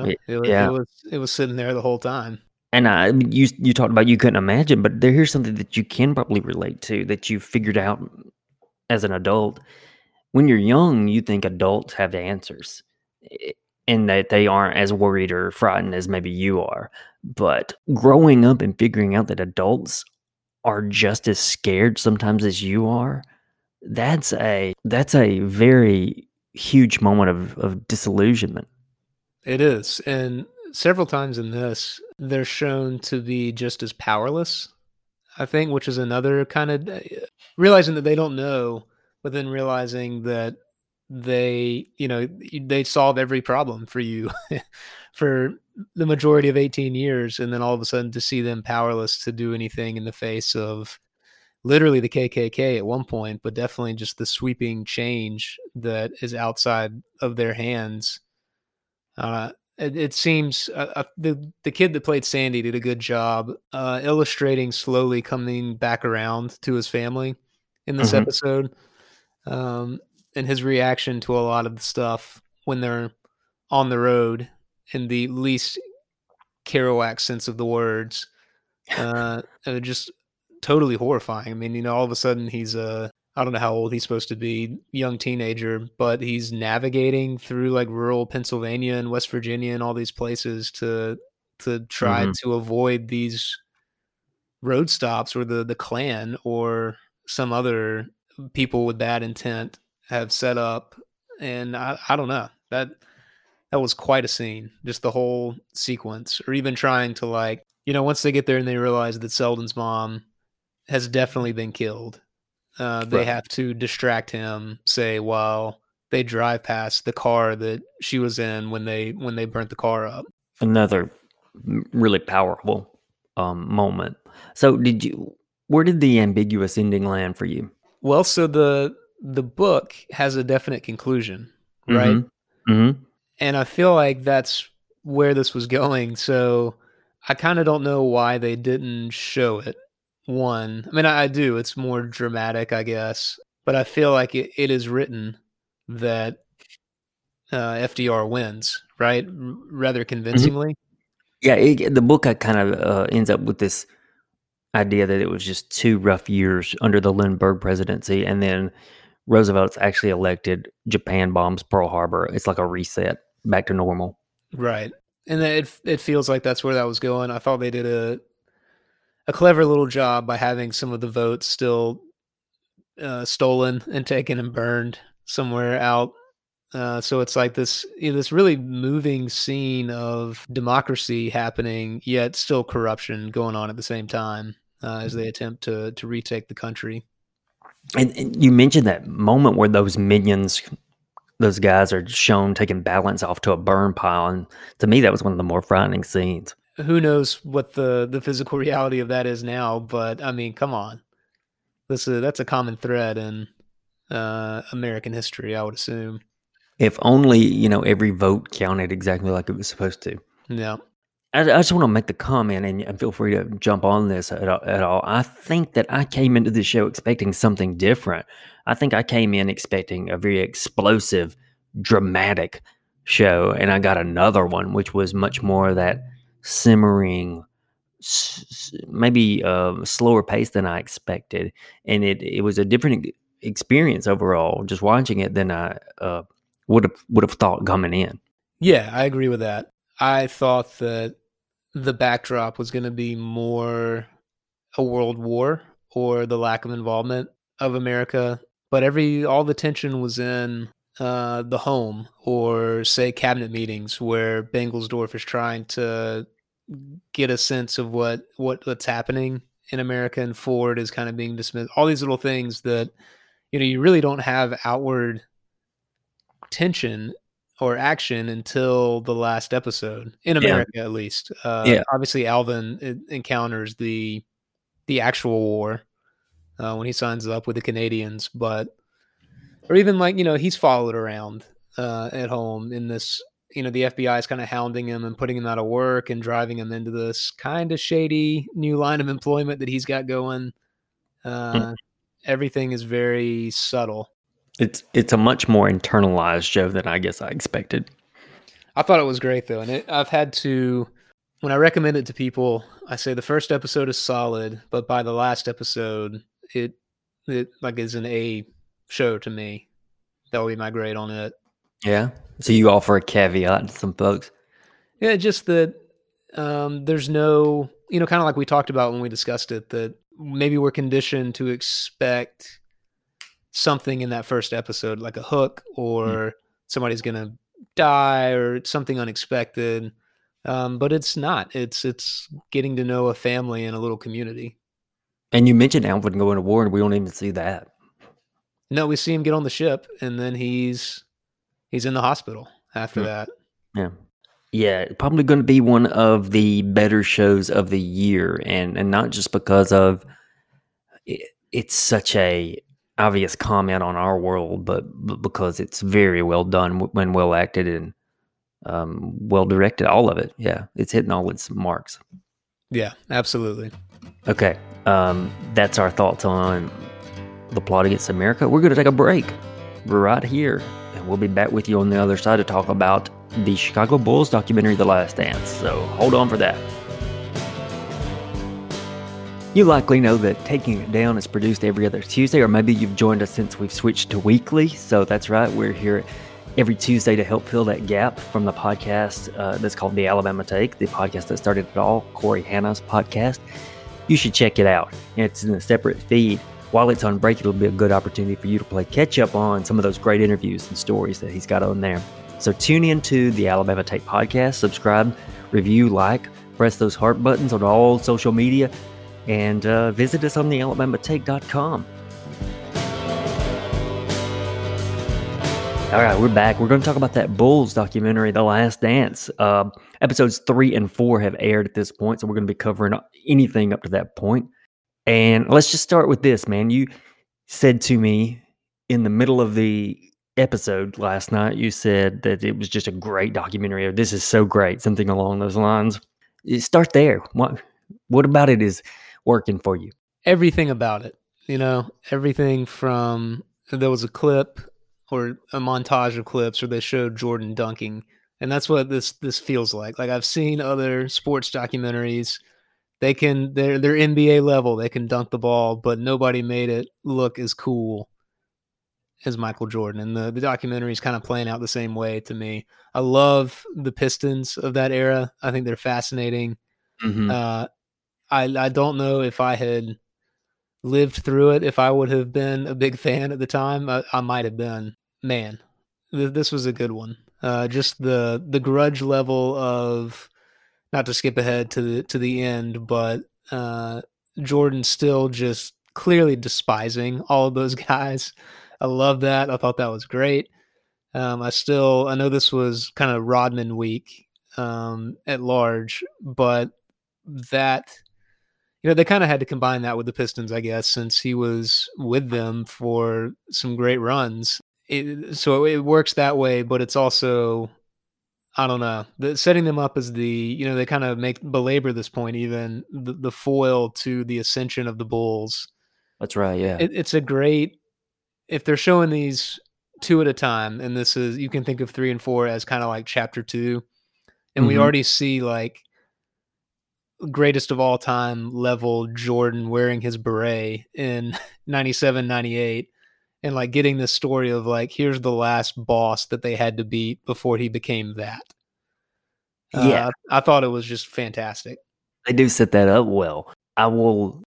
Speaker 3: It was sitting there the whole time.
Speaker 2: And you talked about you couldn't imagine, but here's something that you can probably relate to that you figured out as an adult. When you're young, you think adults have the answers, and that they aren't as worried or frightened as maybe you are. But growing up and figuring out that adults are just as scared sometimes as you are, that's a very huge moment of disillusionment.
Speaker 3: It is. And several times in this, they're shown to be just as powerless, I think, which is another kind of realizing that they don't know, but then realizing that they solve every problem for you for the majority of 18 years. And then all of a sudden to see them powerless to do anything in the face of literally the KKK at one point, but definitely just the sweeping change that is outside of their hands. It seems the kid that played Sandy did a good job illustrating slowly coming back around to his family in this episode, and his reaction to a lot of the stuff when they're on the road in the least Kerouac sense of the words. Just totally horrifying. I mean, all of a sudden he's I don't know how old he's supposed to be, young teenager, but he's navigating through like rural Pennsylvania and West Virginia and all these places to try to avoid these road stops where the Klan or some other people with bad intent have set up. And I don't know. That was quite a scene, just the whole sequence, or even trying to like, once they get there and they realize that Selden's mom has definitely been killed, they have to distract him, say, while they drive past the car that she was in when they burnt the car up.
Speaker 2: Another really powerful moment. So where did the ambiguous ending land for you?
Speaker 3: Well, so the book has a definite conclusion, right?
Speaker 2: Mm-hmm. Mm-hmm.
Speaker 3: And I feel like that's where this was going. So I kind of don't know why they didn't show it. One, I mean, I do. It's more dramatic, I guess. But I feel like it is written that FDR wins, right? Rather convincingly.
Speaker 2: Mm-hmm. Yeah, the book kind of ends up with this idea that it was just 2 rough years under the Lindbergh presidency, and then Roosevelt's actually elected, Japan bombs Pearl Harbor. It's like a reset back to normal.
Speaker 3: Right. And then it feels like that's where that was going. I thought they did a clever little job by having some of the votes still stolen and taken and burned somewhere out. So it's like this really moving scene of democracy happening, yet still corruption going on at the same time as they attempt to retake the country.
Speaker 2: And you mentioned that moment where those minions, those guys are shown taking balance off to a burn pile, and to me that was one of the more frightening scenes.
Speaker 3: Who knows what the physical reality of that is now, but I mean, come on. That's a common thread in American history, I would assume.
Speaker 2: If only, every vote counted exactly like it was supposed to.
Speaker 3: Yeah.
Speaker 2: I just want to make the comment, and feel free to jump on this at all. I think that I came into the show expecting something different. I think I came in expecting a very explosive, dramatic show, and I got another one, which was much more of that simmering, maybe slower pace than I expected. And it was a different experience overall, just watching it than I would have thought coming in.
Speaker 3: Yeah, I agree with that. I thought that the backdrop was going to be more a world war or the lack of involvement of America, but all the tension was in the home, or say cabinet meetings where Bengelsdorf is trying to get a sense of what's happening in America, and Ford is kind of being dismissed. All these little things that you really don't have outward tension or action until the last episode in America, at least. Obviously, Alvin encounters the actual war when he signs up with the Canadians, or even like he's followed around at home in this. The FBI is kind of hounding him and putting him out of work and driving him into this kind of shady new line of employment that he's got going. Everything is very subtle.
Speaker 2: It's a much more internalized show than I guess I expected.
Speaker 3: I thought it was great though, and I've had to, when I recommend it to people, I say the first episode is solid, but by the last episode, it like is an A show to me. That will be my grade on it.
Speaker 2: Yeah. So you offer a caveat to some folks?
Speaker 3: Yeah, just that there's no, kind of like we talked about when we discussed it, that maybe we're conditioned to expect something in that first episode, like a hook, or somebody's going to die or something unexpected. But it's not. It's getting to know a family and a little community.
Speaker 2: And you mentioned Alvin going to war, and we don't even see that.
Speaker 3: No, we see him get on the ship, and then he's in the hospital after that.
Speaker 2: Yeah, probably going to be one of the better shows of the year, and not just because of it's such a obvious comment on our world, but because it's very well done when well acted and well directed. All of it, yeah, it's hitting all its marks.
Speaker 3: Yeah, absolutely.
Speaker 2: Okay, that's our thoughts on The Plot Against America. We're going to take a break right here, and we'll be back with you on the other side to talk about the Chicago Bulls documentary, The Last Dance. So hold on for that. You likely know that Taking It Down is produced every other Tuesday, or maybe you've joined us since we've switched to weekly. So that's right, we're here every Tuesday to help fill that gap from the podcast that's called The Alabama Take, the podcast that started it all, Corey Hanna's podcast. You should check it out. It's in a separate feed. While it's on break, it'll be a good opportunity for you to play catch up on some of those great interviews and stories that he's got on there. So tune in to the Alabama Take podcast, subscribe, review, like, press those heart buttons on all social media, and visit us on the alabamaTake.com. All right, we're back. We're going to talk about that Bulls documentary, The Last Dance. Episodes 3 and 4 have aired at this point, so we're going to be covering anything up to that point. And let's just start with this, man. You said to me in the middle of the episode last night, you said that it was just a great documentary, or this is so great, something along those lines. You start there. What about it is working for you?
Speaker 3: Everything about it, everything from, there was a clip or a montage of clips where they showed Jordan dunking, and that's what this feels like. Like, I've seen other sports documentaries. They're NBA level, they can dunk the ball, but nobody made it look as cool as Michael Jordan. And the documentary is kind of playing out the same way to me. I love the Pistons of that era. I think they're fascinating.
Speaker 2: Mm-hmm.
Speaker 3: I don't know if I had lived through it, if I would have been a big fan at the time. I might have been. Man, this was a good one. Just the grudge level of, not to skip ahead to the end, but Jordan still just clearly despising all of those guys. I love that. I thought that was great. I know this was kind of Rodman week at large, but that, they kind of had to combine that with the Pistons, I guess, since he was with them for some great runs. So it works that way, but it's also, I don't know, setting them up as they kind of belabor this point, even the foil to the ascension of the Bulls.
Speaker 2: That's right, yeah.
Speaker 3: It's a great, if they're showing these two at a time, and this is, you can think of 3 and 4 as kind of like chapter 2, and we already see like greatest of all time level Jordan wearing his beret in 97, 98, and like getting this story of like, here's the last boss that they had to beat before he became that.
Speaker 2: Yeah.
Speaker 3: I thought it was just fantastic.
Speaker 2: They do set that up well. I will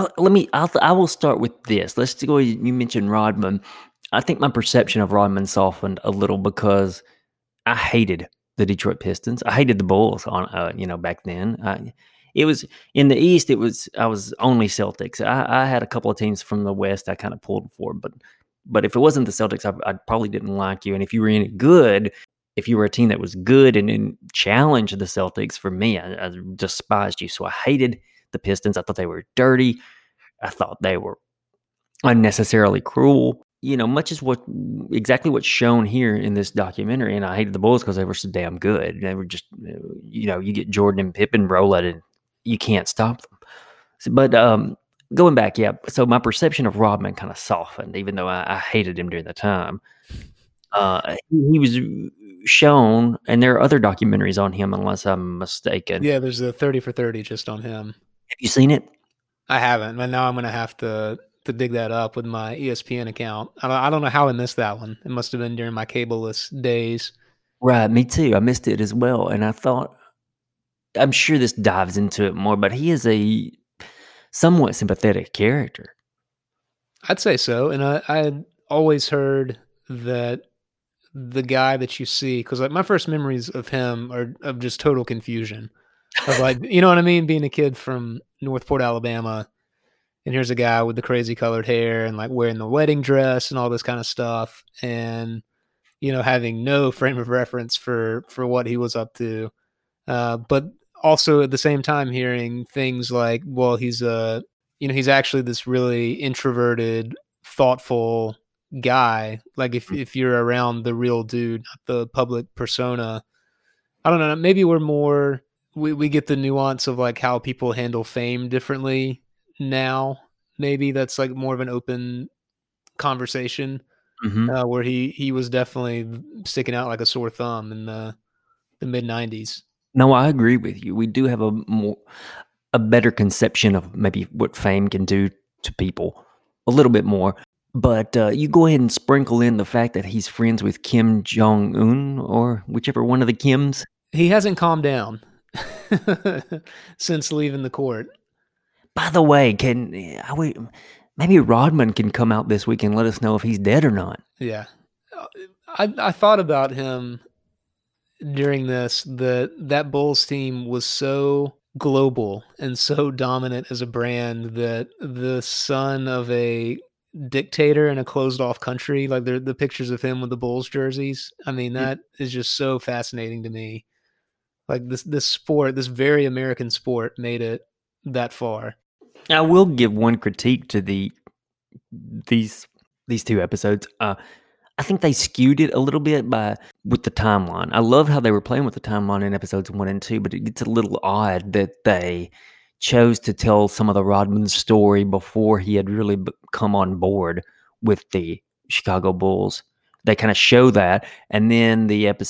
Speaker 2: start with this. Let's go. You mentioned Rodman. I think my perception of Rodman softened a little because I hated the Detroit Pistons. I hated the Bulls back then. It was in the East. I was only Celtics. I had a couple of teams from the West I kind of pulled for, but if it wasn't the Celtics, I probably didn't like you. And if you were any good, if you were a team that was good and then challenged the Celtics, for me, I despised you. So I hated the Pistons. I thought they were dirty. I thought they were unnecessarily cruel. Much as exactly what's shown here in this documentary. And I hated the Bulls because they were so damn good. They were just, you get Jordan and Pippen rolling and you can't stop them. But going back, yeah. So my perception of Rodman kind of softened, even though I hated him during the time. He was shown, and there are other documentaries on him, unless I'm mistaken.
Speaker 3: Yeah, there's a 30 for 30 just on him.
Speaker 2: Have you seen it?
Speaker 3: I haven't, but now I'm going to have to dig that up with my ESPN account. I don't know how I missed that one. It must have been during my cable-less days.
Speaker 2: Right, me too. I missed it as well, and I thought, I'm sure this dives into it more, but he is a somewhat sympathetic character.
Speaker 3: I'd say so, and I had always heard that the guy that you see, because like my first memories of him are of just total confusion. Of like, you know what I mean? Being a kid from Northport, Alabama, and here's a guy with the crazy colored hair and like wearing the wedding dress and all this kind of stuff, and having no frame of reference for what he was up to, but also at the same time hearing things like, well, he's actually this really introverted, thoughtful guy. Like if you're around the real dude, not the public persona, I don't know, maybe we get the nuance of like how people handle fame differently now. Maybe that's like more of an open conversation, where he was definitely sticking out like a sore thumb in the the mid 90s.
Speaker 2: No, I agree with you. We do have a better conception of maybe what fame can do to people, a little bit more. But you go ahead and sprinkle in the fact that he's friends with Kim Jong Un or whichever one of the Kims.
Speaker 3: He hasn't calmed down since leaving the court.
Speaker 2: By the way, maybe Rodman can come out this week and let us know if he's dead or not.
Speaker 3: Yeah. I thought about him during this. That Bulls team was so global and so dominant as a brand that the son of a dictator in a closed off country, like the pictures of him with the Bulls jerseys. I mean, that is just so fascinating to me. Like this sport, this very American sport made it that far.
Speaker 2: I will give one critique to these two episodes. I think they skewed it a little bit with the timeline. I love how they were playing with the timeline in episodes 1 and 2, but it gets a little odd that they chose to tell some of the Rodman story before he had really come on board with the Chicago Bulls. They kind of show that, and then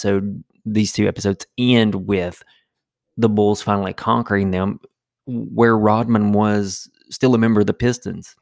Speaker 2: these two episodes end with the Bulls finally conquering them, where Rodman was still a member of the Pistons.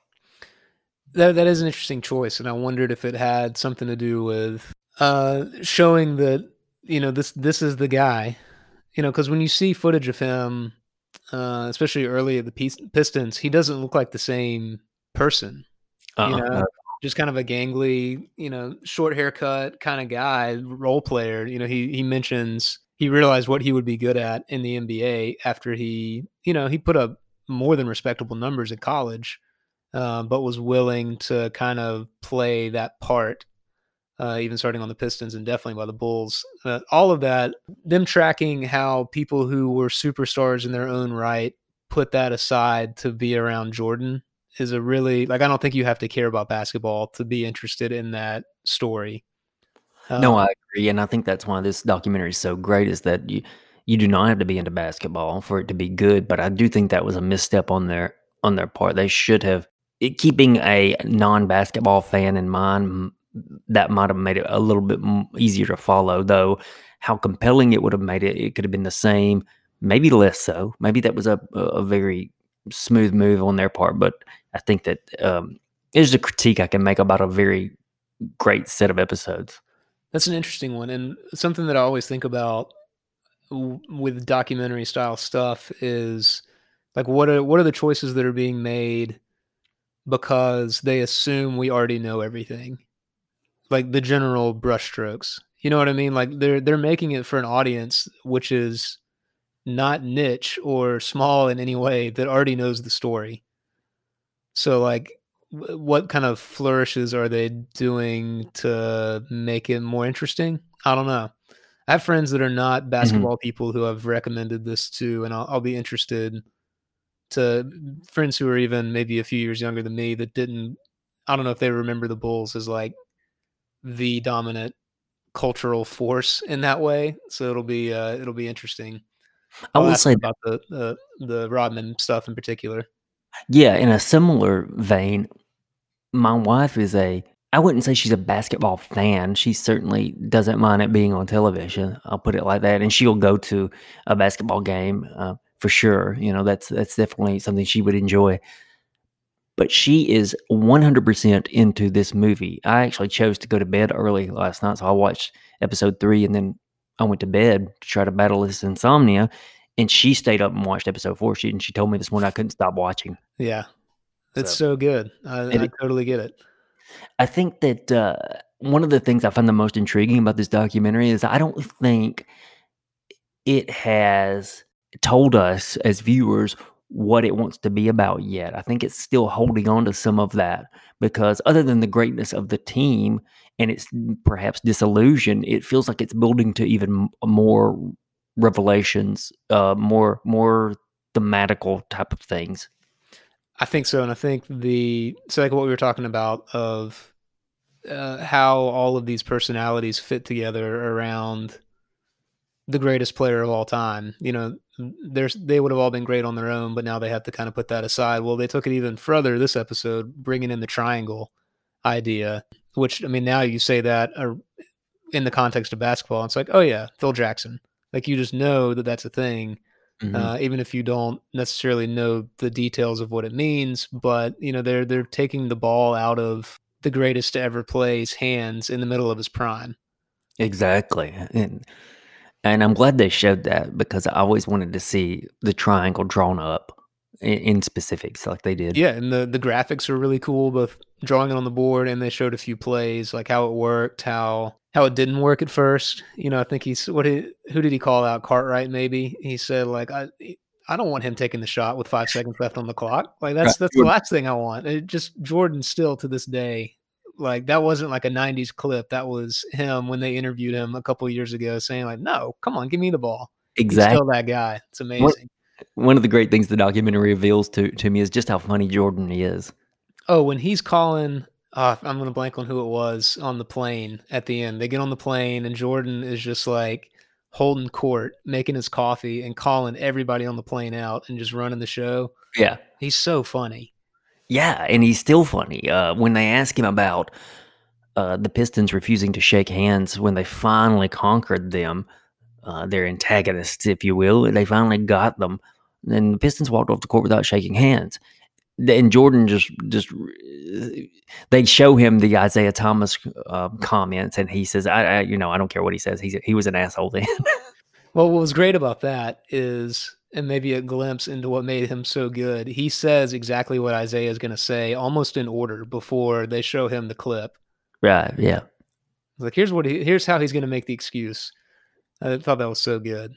Speaker 3: That is an interesting choice, and I wondered if it had something to do with showing that this is the guy. Because when you see footage of him, especially early at the Pistons, he doesn't look like the same person.
Speaker 2: No.
Speaker 3: Just kind of a gangly, short haircut kind of guy, role player. He mentions he realized what he would be good at in the NBA after he put up more than respectable numbers at college. But was willing to kind of play that part, even starting on the Pistons and definitely by the Bulls. All of that, them tracking how people who were superstars in their own right put that aside to be around Jordan is a really, I don't think you have to care about basketball to be interested in that story.
Speaker 2: No, I agree, and I think that's why this documentary is so great, is that you do not have to be into basketball for it to be good, but I do think that was a misstep on their part. They should have, keeping a non-basketball fan in mind, that might have made it a little bit easier to follow, though how compelling it would have made it could have been the same, maybe less so. Maybe that was a very smooth move on their part, but I think that there's a critique I can make about a very great set of episodes.
Speaker 3: That's an interesting one, and something that I always think about with documentary style stuff is what are the choices that are being made because they assume we already know everything, like the general brushstrokes. You know what I mean? Like they're making it for an audience which is not niche or small in any way, that already knows the story. So what kind of flourishes are they doing to make it more interesting? I don't know. I have friends that are not basketball people who have recommended this too, and I'll be interested to friends who are even maybe a few years younger than me that didn't. I don't know if they remember the Bulls as the dominant cultural force in that way. So it'll be interesting.
Speaker 2: I will say
Speaker 3: about the Rodman stuff in particular.
Speaker 2: Yeah, in a similar vein, my wife is I wouldn't say she's a basketball fan. She certainly doesn't mind it being on television. I'll put it like that. And she'll go to a basketball game for sure. That's definitely something she would enjoy. But she is 100% into this movie. I actually chose to go to bed early last night, so I watched episode 3, and then I went to bed to try to battle this insomnia. And she stayed up and watched episode 4. She told me this morning I couldn't stop watching.
Speaker 3: Yeah, it's so good. I totally get it.
Speaker 2: I think that one of the things I find the most intriguing about this documentary is I don't think it has told us as viewers what it wants to be about yet. I think it's still holding on to some of that, because other than the greatness of the team and its perhaps disillusion, it feels like it's building to even more revelations, more thematical type of things.
Speaker 3: I think so, and I think what we were talking about of how all of these personalities fit together around the greatest player of all time. They would have all been great on their own, but now they have to kind of put that aside. Well, they took it even further this episode, bringing in the triangle idea, which, I mean, now you say that in the context of basketball, it's like, oh yeah, Phil Jackson. Like you just know that that's a thing,
Speaker 2: Mhm.
Speaker 3: even if you don't necessarily know the details of what it means. But they're taking the ball out of the greatest to ever play's hands in the middle of his prime.
Speaker 2: Exactly, and I'm glad they showed that because I always wanted to see the triangle drawn up in specifics like they did.
Speaker 3: Yeah, and the graphics are really cool, both drawing it on the board, and they showed a few plays, like how it worked, how it didn't work at first. I think who did he call out? Cartwright, maybe. He said like I don't want him taking the shot with 5 seconds left on the clock. Like
Speaker 2: Right,
Speaker 3: that's the last thing I want. It just Jordan still to this day, like that wasn't like a '90s clip. That was him when they interviewed him a couple years ago, saying like, "No, come on, give me the ball." He's
Speaker 2: exactly.
Speaker 3: still that guy. It's amazing.
Speaker 2: One of the great things the documentary reveals to me is just how funny Jordan is.
Speaker 3: Oh, when he's calling, I'm gonna blank on who it was on the plane at the end. They get on the plane and Jordan is just like holding court, making his coffee and calling everybody on the plane out and just running the show.
Speaker 2: Yeah.
Speaker 3: He's so funny.
Speaker 2: Yeah, and he's still funny. When they ask him about the Pistons refusing to shake hands when they finally conquered them, their antagonists, if you will, they finally got them. And the Pistons walked off the court without shaking hands. And Jordan just they show him the Isaiah Thomas comments, and he says, I don't care what he says. He was an asshole then.
Speaker 3: Well, what was great about that is, and maybe a glimpse into what made him so good, he says exactly what Isaiah is going to say, almost in order before they show him the clip.
Speaker 2: Right? Yeah.
Speaker 3: Like, here's how he's going to make the excuse. I thought that was so good.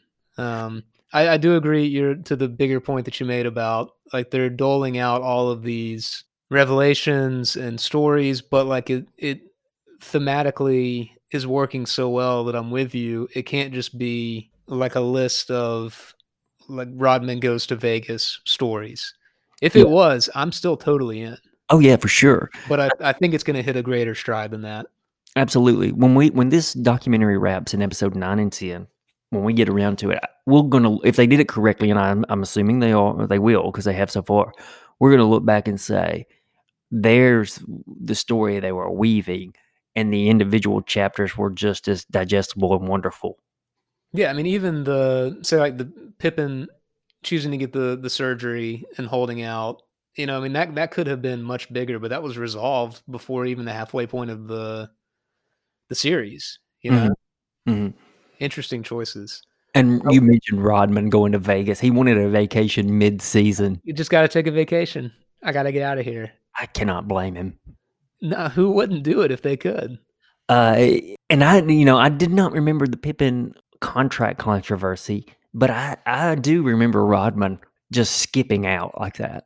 Speaker 3: I do agree. You're to the bigger point that you made about like they're doling out all of these revelations and stories, but like it thematically is working so well that I'm with you. It can't just be like a list of like Rodman goes to Vegas stories. If
Speaker 2: Yeah.
Speaker 3: it was, I'm still totally in.
Speaker 2: Oh yeah, for sure.
Speaker 3: But I think it's going to hit a greater stride than that.
Speaker 2: Absolutely. When this documentary wraps in episode 9 and 10, when we get around to it, we're gonna, if they did it correctly, and I'm assuming they will because they have so far, we're gonna look back and say, there's the story they were weaving, and the individual chapters were just as digestible and wonderful.
Speaker 3: Yeah, I mean, even say like the Pippen choosing to get the surgery and holding out, I mean that could have been much bigger, but that was resolved before even the halfway point of the series.
Speaker 2: Mhm, mhm.
Speaker 3: Interesting choices.
Speaker 2: And
Speaker 3: Oh,
Speaker 2: you mentioned Rodman going to Vegas. He wanted a vacation mid-season.
Speaker 3: you just got to take a vacation. I got to get out of here.
Speaker 2: I cannot blame him.
Speaker 3: No, who wouldn't do it if they could?
Speaker 2: And I did not remember the Pippen contract controversy, but I do remember Rodman just skipping out like that.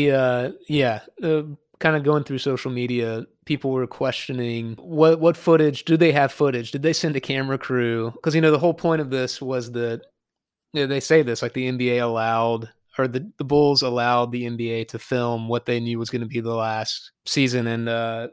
Speaker 3: Kind of going through social media, people were questioning what footage. Do they have footage? Did they send a camera crew? Because the whole point of this was that they say this like the NBA allowed, or the Bulls allowed the NBA to film what they knew was going to be the last season. And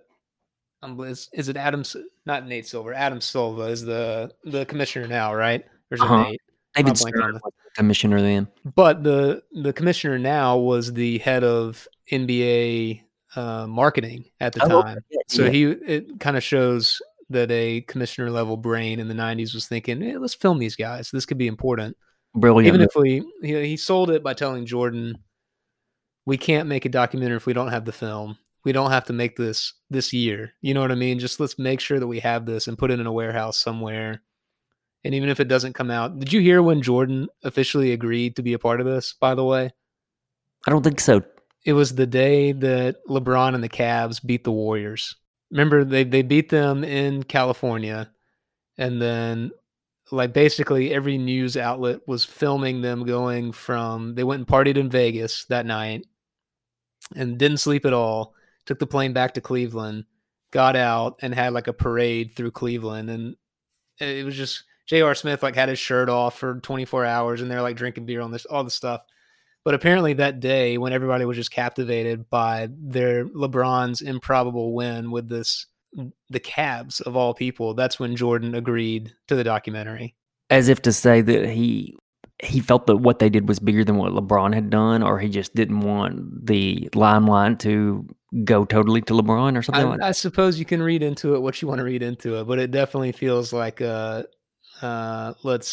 Speaker 3: is it not Nate Silver? Adam Silva is the commissioner now, right? Or is it
Speaker 2: Uh-huh.
Speaker 3: Nate?
Speaker 2: David
Speaker 3: Blanking
Speaker 2: Stern
Speaker 3: on
Speaker 2: was the commissioner then.
Speaker 3: but the commissioner now was the head of NBA marketing at the
Speaker 2: Oh, okay.
Speaker 3: time.
Speaker 2: Yeah,
Speaker 3: So
Speaker 2: yeah.
Speaker 3: it kind of shows that a commissioner level brain in the '90s was thinking, let's film these guys. This could be important.
Speaker 2: Brilliant
Speaker 3: Even
Speaker 2: move.
Speaker 3: if he sold it by telling Jordan, we can't make a documentary if we don't have the film. We don't have to make this year. You know what I mean? Just let's make sure that we have this and put it in a warehouse somewhere. And even if it doesn't come out, did you hear when Jordan officially agreed to be a part of this, by the way?
Speaker 2: I don't think so.
Speaker 3: It was the day that LeBron and the Cavs beat the Warriors. Remember, they beat them in California, and then like basically every news outlet was filming them going from, they went and partied in Vegas that night and didn't sleep at all, took the plane back to Cleveland, got out and had like a parade through Cleveland. And it was just J.R. Smith like had his shirt off for 24 hours and they're like drinking beer on this, all the stuff. But apparently that day when everybody was just captivated by their LeBron's improbable win with the Cavs of all people, that's when Jordan agreed to the documentary.
Speaker 2: As if to say that he felt that what they did was bigger than what LeBron had done, or he just didn't want the limelight to go totally to LeBron or something like that.
Speaker 3: I suppose you can read into it what you want to read into it, but it definitely feels like let's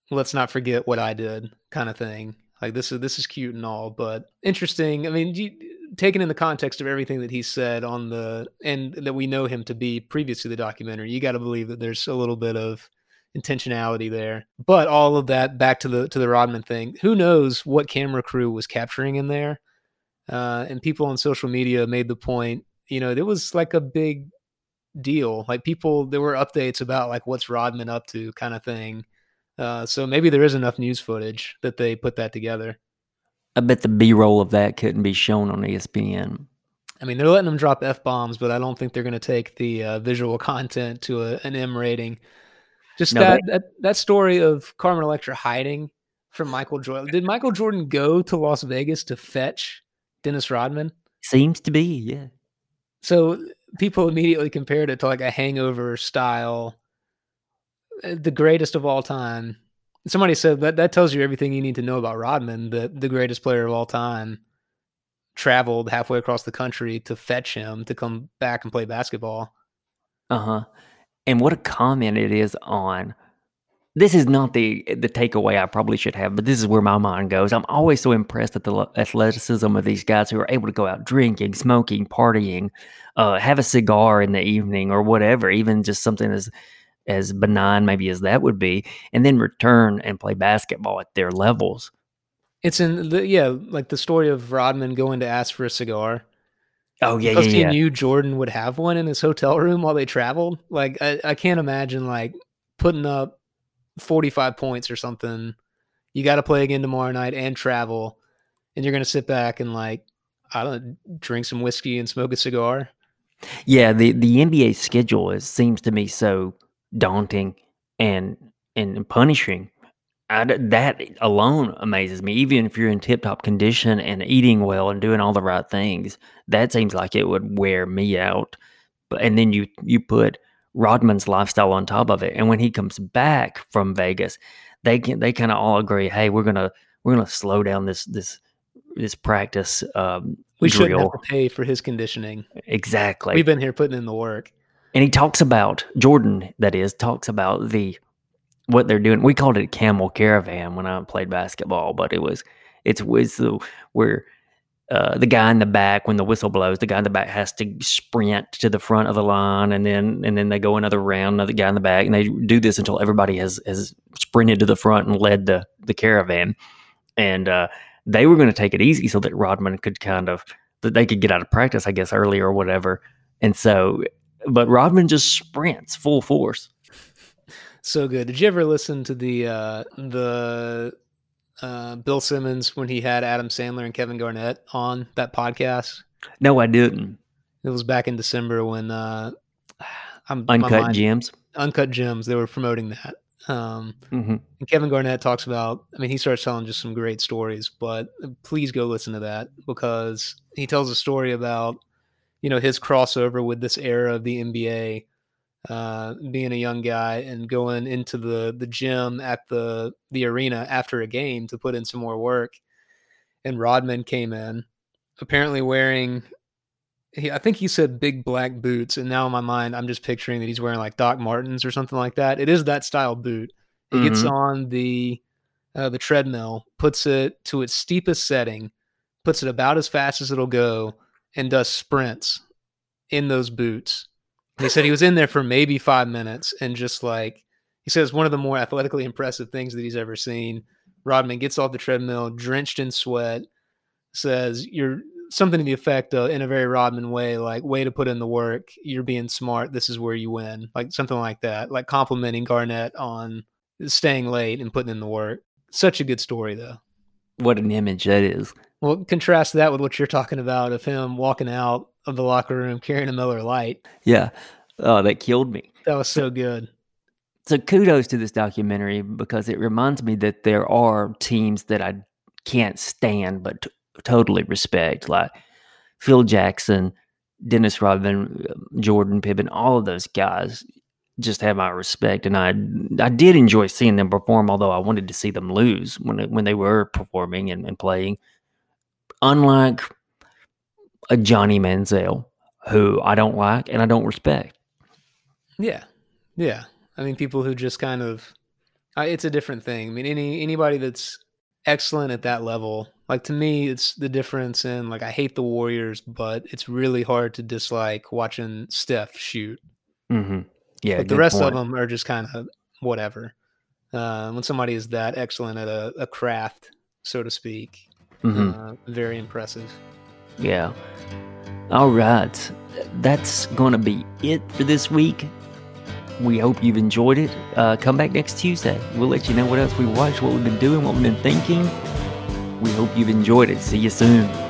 Speaker 3: let's not forget what I did kind of thing. Like this is cute and all, but interesting. I mean, taken in the context of everything that he said on the and that we know him to be previous to the documentary, you got to believe that there's a little bit of intentionality there. But all of that back to the Rodman thing. Who knows what camera crew was capturing in there? And people on social media made the point. There was like a big deal. Like there were updates about like what's Rodman up to, kind of thing. So maybe there is enough news footage that they put that together.
Speaker 2: I bet the B-roll of that couldn't be shown on ESPN.
Speaker 3: I mean, they're letting them drop F-bombs, but I don't think they're going to take the visual content to an M rating. Just
Speaker 2: No,
Speaker 3: that story of Carmen Electra hiding from Michael Jordan. Did Michael Jordan go to Las Vegas to fetch Dennis Rodman?
Speaker 2: seems to be, yeah.
Speaker 3: So people immediately compared it to like a Hangover style, the greatest of all time. Somebody said that tells you everything you need to know about Rodman, that the greatest player of all time traveled halfway across the country to fetch him to come back and play basketball.
Speaker 2: Uh-huh. And what a comment it is on. This is not the takeaway I probably should have, but this is where my mind goes. I'm always so impressed at the athleticism of these guys who are able to go out drinking, smoking, partying, have a cigar in the evening or whatever, even just something as benign maybe as that would be, and then return and play basketball at their levels.
Speaker 3: It's in like the story of Rodman going to ask for a cigar.
Speaker 2: Oh, yeah,
Speaker 3: Because
Speaker 2: yeah,
Speaker 3: he
Speaker 2: yeah.
Speaker 3: knew Jordan would have one in his hotel room while they traveled. Like I can't imagine like putting up 45 points or something. You got to play again tomorrow night and travel, and you're gonna sit back and like, I don't know, drink some whiskey and smoke a cigar.
Speaker 2: Yeah, the NBA schedule seems to me so daunting and punishing. That alone amazes me. Even if you're in tip-top condition and eating well and doing all the right things, that seems like it would wear me out. But and then you put Rodman's lifestyle on top of it, and when he comes back from Vegas, they kind of all agree, hey, we're gonna slow down this practice
Speaker 3: We shouldn't have
Speaker 2: drill.
Speaker 3: to pay for his conditioning.
Speaker 2: Exactly.
Speaker 3: We've been here putting in the work.
Speaker 2: And he talks about Jordan, that is, talks about what they're doing. We called it camel caravan when I played basketball, but it's where the guy in the back, when the whistle blows, the guy in the back has to sprint to the front of the line, and then they go another round, another guy in the back, and they do this until everybody has sprinted to the front and led the caravan. And they were going to take it easy so that Rodman could that they could get out of practice, I guess, early or whatever. And so, but Rodman just sprints full force.
Speaker 3: So good. Did you ever listen to the Bill Simmons when he had Adam Sandler and Kevin Garnett on that podcast?
Speaker 2: No, I didn't.
Speaker 3: It was back in December when
Speaker 2: Uncut Gems.
Speaker 3: Uncut Gems. They were promoting that.
Speaker 2: Mm-hmm.
Speaker 3: And Kevin Garnett talks about, I mean, he starts telling just some great stories, but please go listen to that, because he tells a story about, his crossover with this era of the NBA, being a young guy and going into the gym at the arena after a game to put in some more work. And Rodman came in, apparently wearing, I think he said big black boots. And now in my mind, I'm just picturing that he's wearing like Doc Martens or something like that. It is that style boot. He gets on the treadmill, puts it to its steepest setting, puts it about as fast as it'll go, and does sprints in those boots. And he said he was in there for maybe 5 minutes, and just like, he says, one of the more athletically impressive things that he's ever seen. Rodman gets off the treadmill, drenched in sweat, says, you're something to the effect of, in a very Rodman way, like, way to put in the work. You're being smart. This is where you win. Like something like that, like complimenting Garnett on staying late and putting in the work. Such a good story, though.
Speaker 2: What an image that is.
Speaker 3: Well, contrast that with what you're talking about of him walking out of the locker room carrying a Miller Lite.
Speaker 2: Yeah. Oh, that killed me.
Speaker 3: That was so good.
Speaker 2: So kudos to this documentary, because it reminds me that there are teams that I can't stand but totally respect, like Phil Jackson, Dennis Rodman, Jordan Pippen. All of those guys just have my respect, and I did enjoy seeing them perform, although I wanted to see them lose when they were performing and playing. Unlike a Johnny Manziel, who I don't like and I don't respect.
Speaker 3: Yeah. I mean, people who just kind of It's a different thing. I mean, anybody that's excellent at that level, like to me, it's the difference in like I hate the Warriors, but it's really hard to dislike watching Steph shoot.
Speaker 2: Mm-hmm. Yeah,
Speaker 3: But the
Speaker 2: good
Speaker 3: rest of
Speaker 2: point.
Speaker 3: them are just kind of whatever. When somebody is that excellent at a craft, so to speak, very impressive.
Speaker 2: Yeah. All right. That's going to be it for this week. We hope you've enjoyed it. Come back next Tuesday. We'll let you know what else we watched, what we've been doing, what we've been thinking. We hope you've enjoyed it. See you soon.